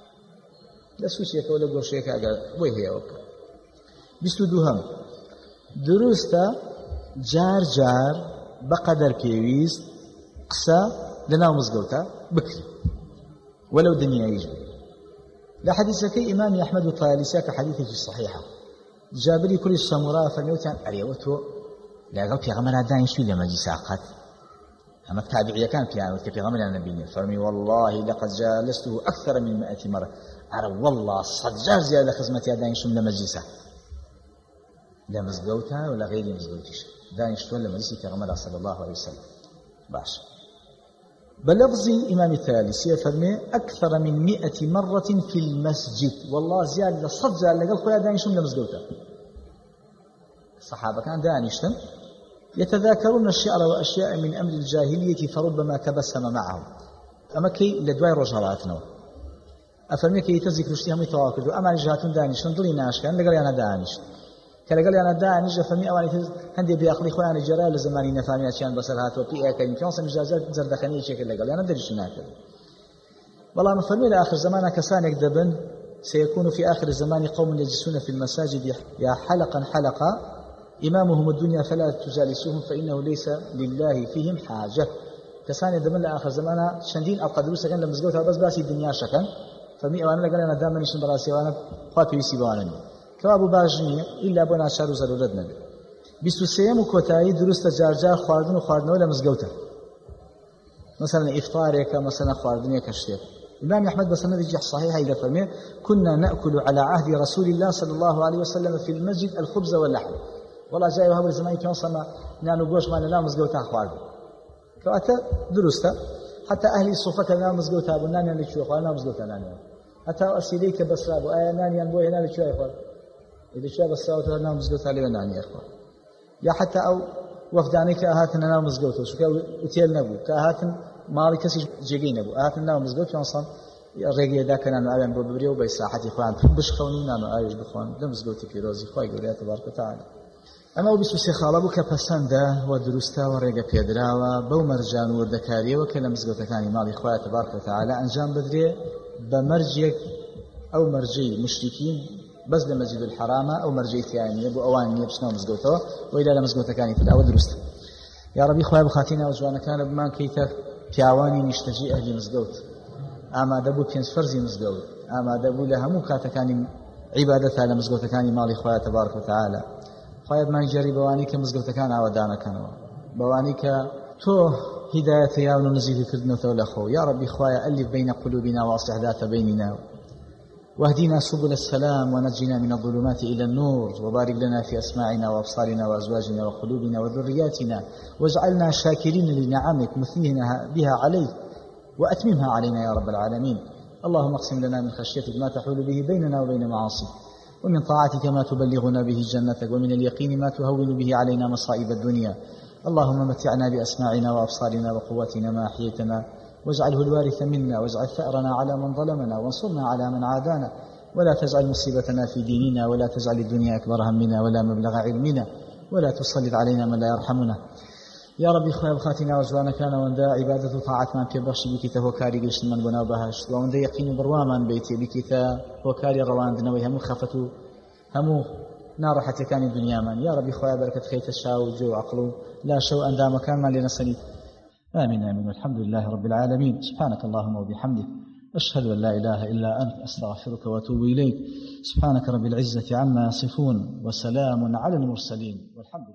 Speaker 2: لسوسيك ولا غوشيك اگر وهي اوكا بيستو دوهم دروستا جار بقدر كيويز قسا لنا مزغوتا بكري ولو دنيا يجي لا حديثك امام احمد الطيالسي كحديثه الصحيحه جابري كل السمراء فنيوتان اريوتو لا قال في غمر داين شو لما جي ساقط اما التابعيه كان في غمر النبي فرمي والله لقد جالسته اكثر من 100 مره أرى والله صدجار زيادة خزمتي دانيشتم لمجلسه لا مزقوتها ولا غير مزقوتش دانيشتم لمجلسي كغمرة صلى الله عليه وسلم باش بلفظي إمام الثالثي فرمي أكثر من 100 مرة في المسجد والله زيادة صدجار لقل خويا دانيشتم لمزقوتها الصحابة كان دانيشتم يتذاكرون الشعر وأشياء من أمر الجاهلية فربما تبسم معهم أما كي لدواي رجالاتنا أفرمي كي تذكر اشتيهم يتواكد وأما جهاتون دانيشتن ضلي ناشكان لقل أنا دانيشت كلقل أنا دانيش فمي أواني هندي بيأخلي خواني جرال لزماني نفامي أشيان بسر هاتو في أكاين كيونس مجازات زردخانية شكل لقل أنا دريش ناكل والله مفرمي لآخر زمان كسانك دبن سيكون في آخر الزمان قوم يجلسون في المساجد يا حلقا إمامهم الدنيا فلا تجالسوهم فإنه ليس لله فيهم حاجة كسان دبن لآخر زمان شندين أو قدروسا كان لمزقوتها بس باسي الدنيا شكا فمي أوانا لقل أنا دائما نشن براسي وأنا خاطي يسي بوانني كوابو باجنية إلا بنا شارو ضرورت نبي بيستو سيم وكوتاي دروست جارجار خواردن وخواردن ولا مزقوتها مثلا إفطارك مثلا خواردن كشتيك الإمام أحمد بسند يجي صحيح إذا فرمي كنا نأكل على عهد رسول الله صلى الله عليه وسلم في المسجد الخبز واللحم والله جاي وهذا الزمان كان صما نانو غوش ما لا مزقوتها خواردن كواتا دروستا حتى أهل الصفة كان مزقوتها بنانيا لشو خوانا مزقوتها نانيا حتى أسيليك بسراب وآية نانيا بوي هنا لشو يخوال إذا شو بسراب وتنا مزقوتها لي نانيا يخوال يا حتى أو وفداني كأهاتنا نام مزقوتها شو كأوتيل نبو كأهاتن مالي كسي جيجي نبو أهاتنا نام مزقوت ينصن ڕێگەیەدا کە نان و ئاویان بۆ ببرێ و بە ساحەتی خۆیان بشخەون و نان و ئاویش بخۆن لە مزگەوتی پیرۆزی خۆی گەورەیە تەبارەکە و تەعالا. ئەمە 23 خاڵە بوو کە پەسەندە و دروستە و ڕێگە پێدراوە بەو مەرجان و وردەکاریەوە کە لە مزگەوتەکانی ماڵی خۆیان تەبارەکە و تەعالا ئەنجام بدرێ بە مەرجێک ئەو مەرجەی مشریکین بەس لە مەسجد الحرامە ئەو مەرجەی تیانیە بۆ ئەوان نییە بچنەوە مزگەوتەوە وەیلا لە مزگەوتەکانی تراوە دروستە. یا ربی خوای بخاتی ناو جوانەکانە بمان کەیتە پیاوانی نیشتەجی ئەهلی مزگەوت ئامادە بوو پێنج فەرزی مزگەوت ئامادە بوو لە هەموو کاتەکانی عیبادەتە لە مزگەوتەکانی ماڵی خۆیان تەبارەکە و تەعالا. خوای بمان جێری بەوانی کە مزگەوتەکان ئاوادانەکەنەوە بەوانی کە تۆ هیدایەتە یاون و نزیکی کردنەوە لە خۆ. یا ربی خوای ئەلیف بین قلوبنا واصلح ذات بیننا واهدنا سبل السلام ونجنا من الظلمات إلى النور وبارك لنا في أسماعنا وأبصارنا وأزواجنا وقلوبنا وذرياتنا واجعلنا شاكرين لنعمك مثنين بها عليك وأتممها علينا يا رب العالمين. اللهم اقسم لنا من خشيتك ما تحول به بيننا وبين معاصيك ومن طاعتك ما تبلغنا به جنتك ومن اليقين ما تهون به علينا مصائب الدنيا. اللهم متعنا بأسماعنا وأبصارنا وقواتنا ما أحييتنا واجعله الوارث منا واجعل ثأرنا على من ظلمنا وانصرنا على من عادانا ولا تجعل مصيبتنا في ديننا ولا تجعل الدنيا أكبر همنا ولا مبلغ علمنا ولا تسلط علينا من لا يرحمنا. يا ربي خويا بخاتنا وجوانا كان وندا عبادة طاعت من في بخش بكتا هو كاري قلش من بنا بهاش وندا يقين برواما بيتي بكتا هو كاري رواندنا وهم خفتو همو نارحة كان الدنيا من. يا ربي خويا بركة خيت الشاو جو عقلو لا شو أندا مكان ما لنا سليم. آمين آمين والحمد لله رب العالمين. سبحانك اللهم وبحمدك أشهد أن لا إله إلا أنت أستغفرك وأتوب إليك. سبحانك رب العزة عما يصفون وسلام على المرسلين والحمد لله.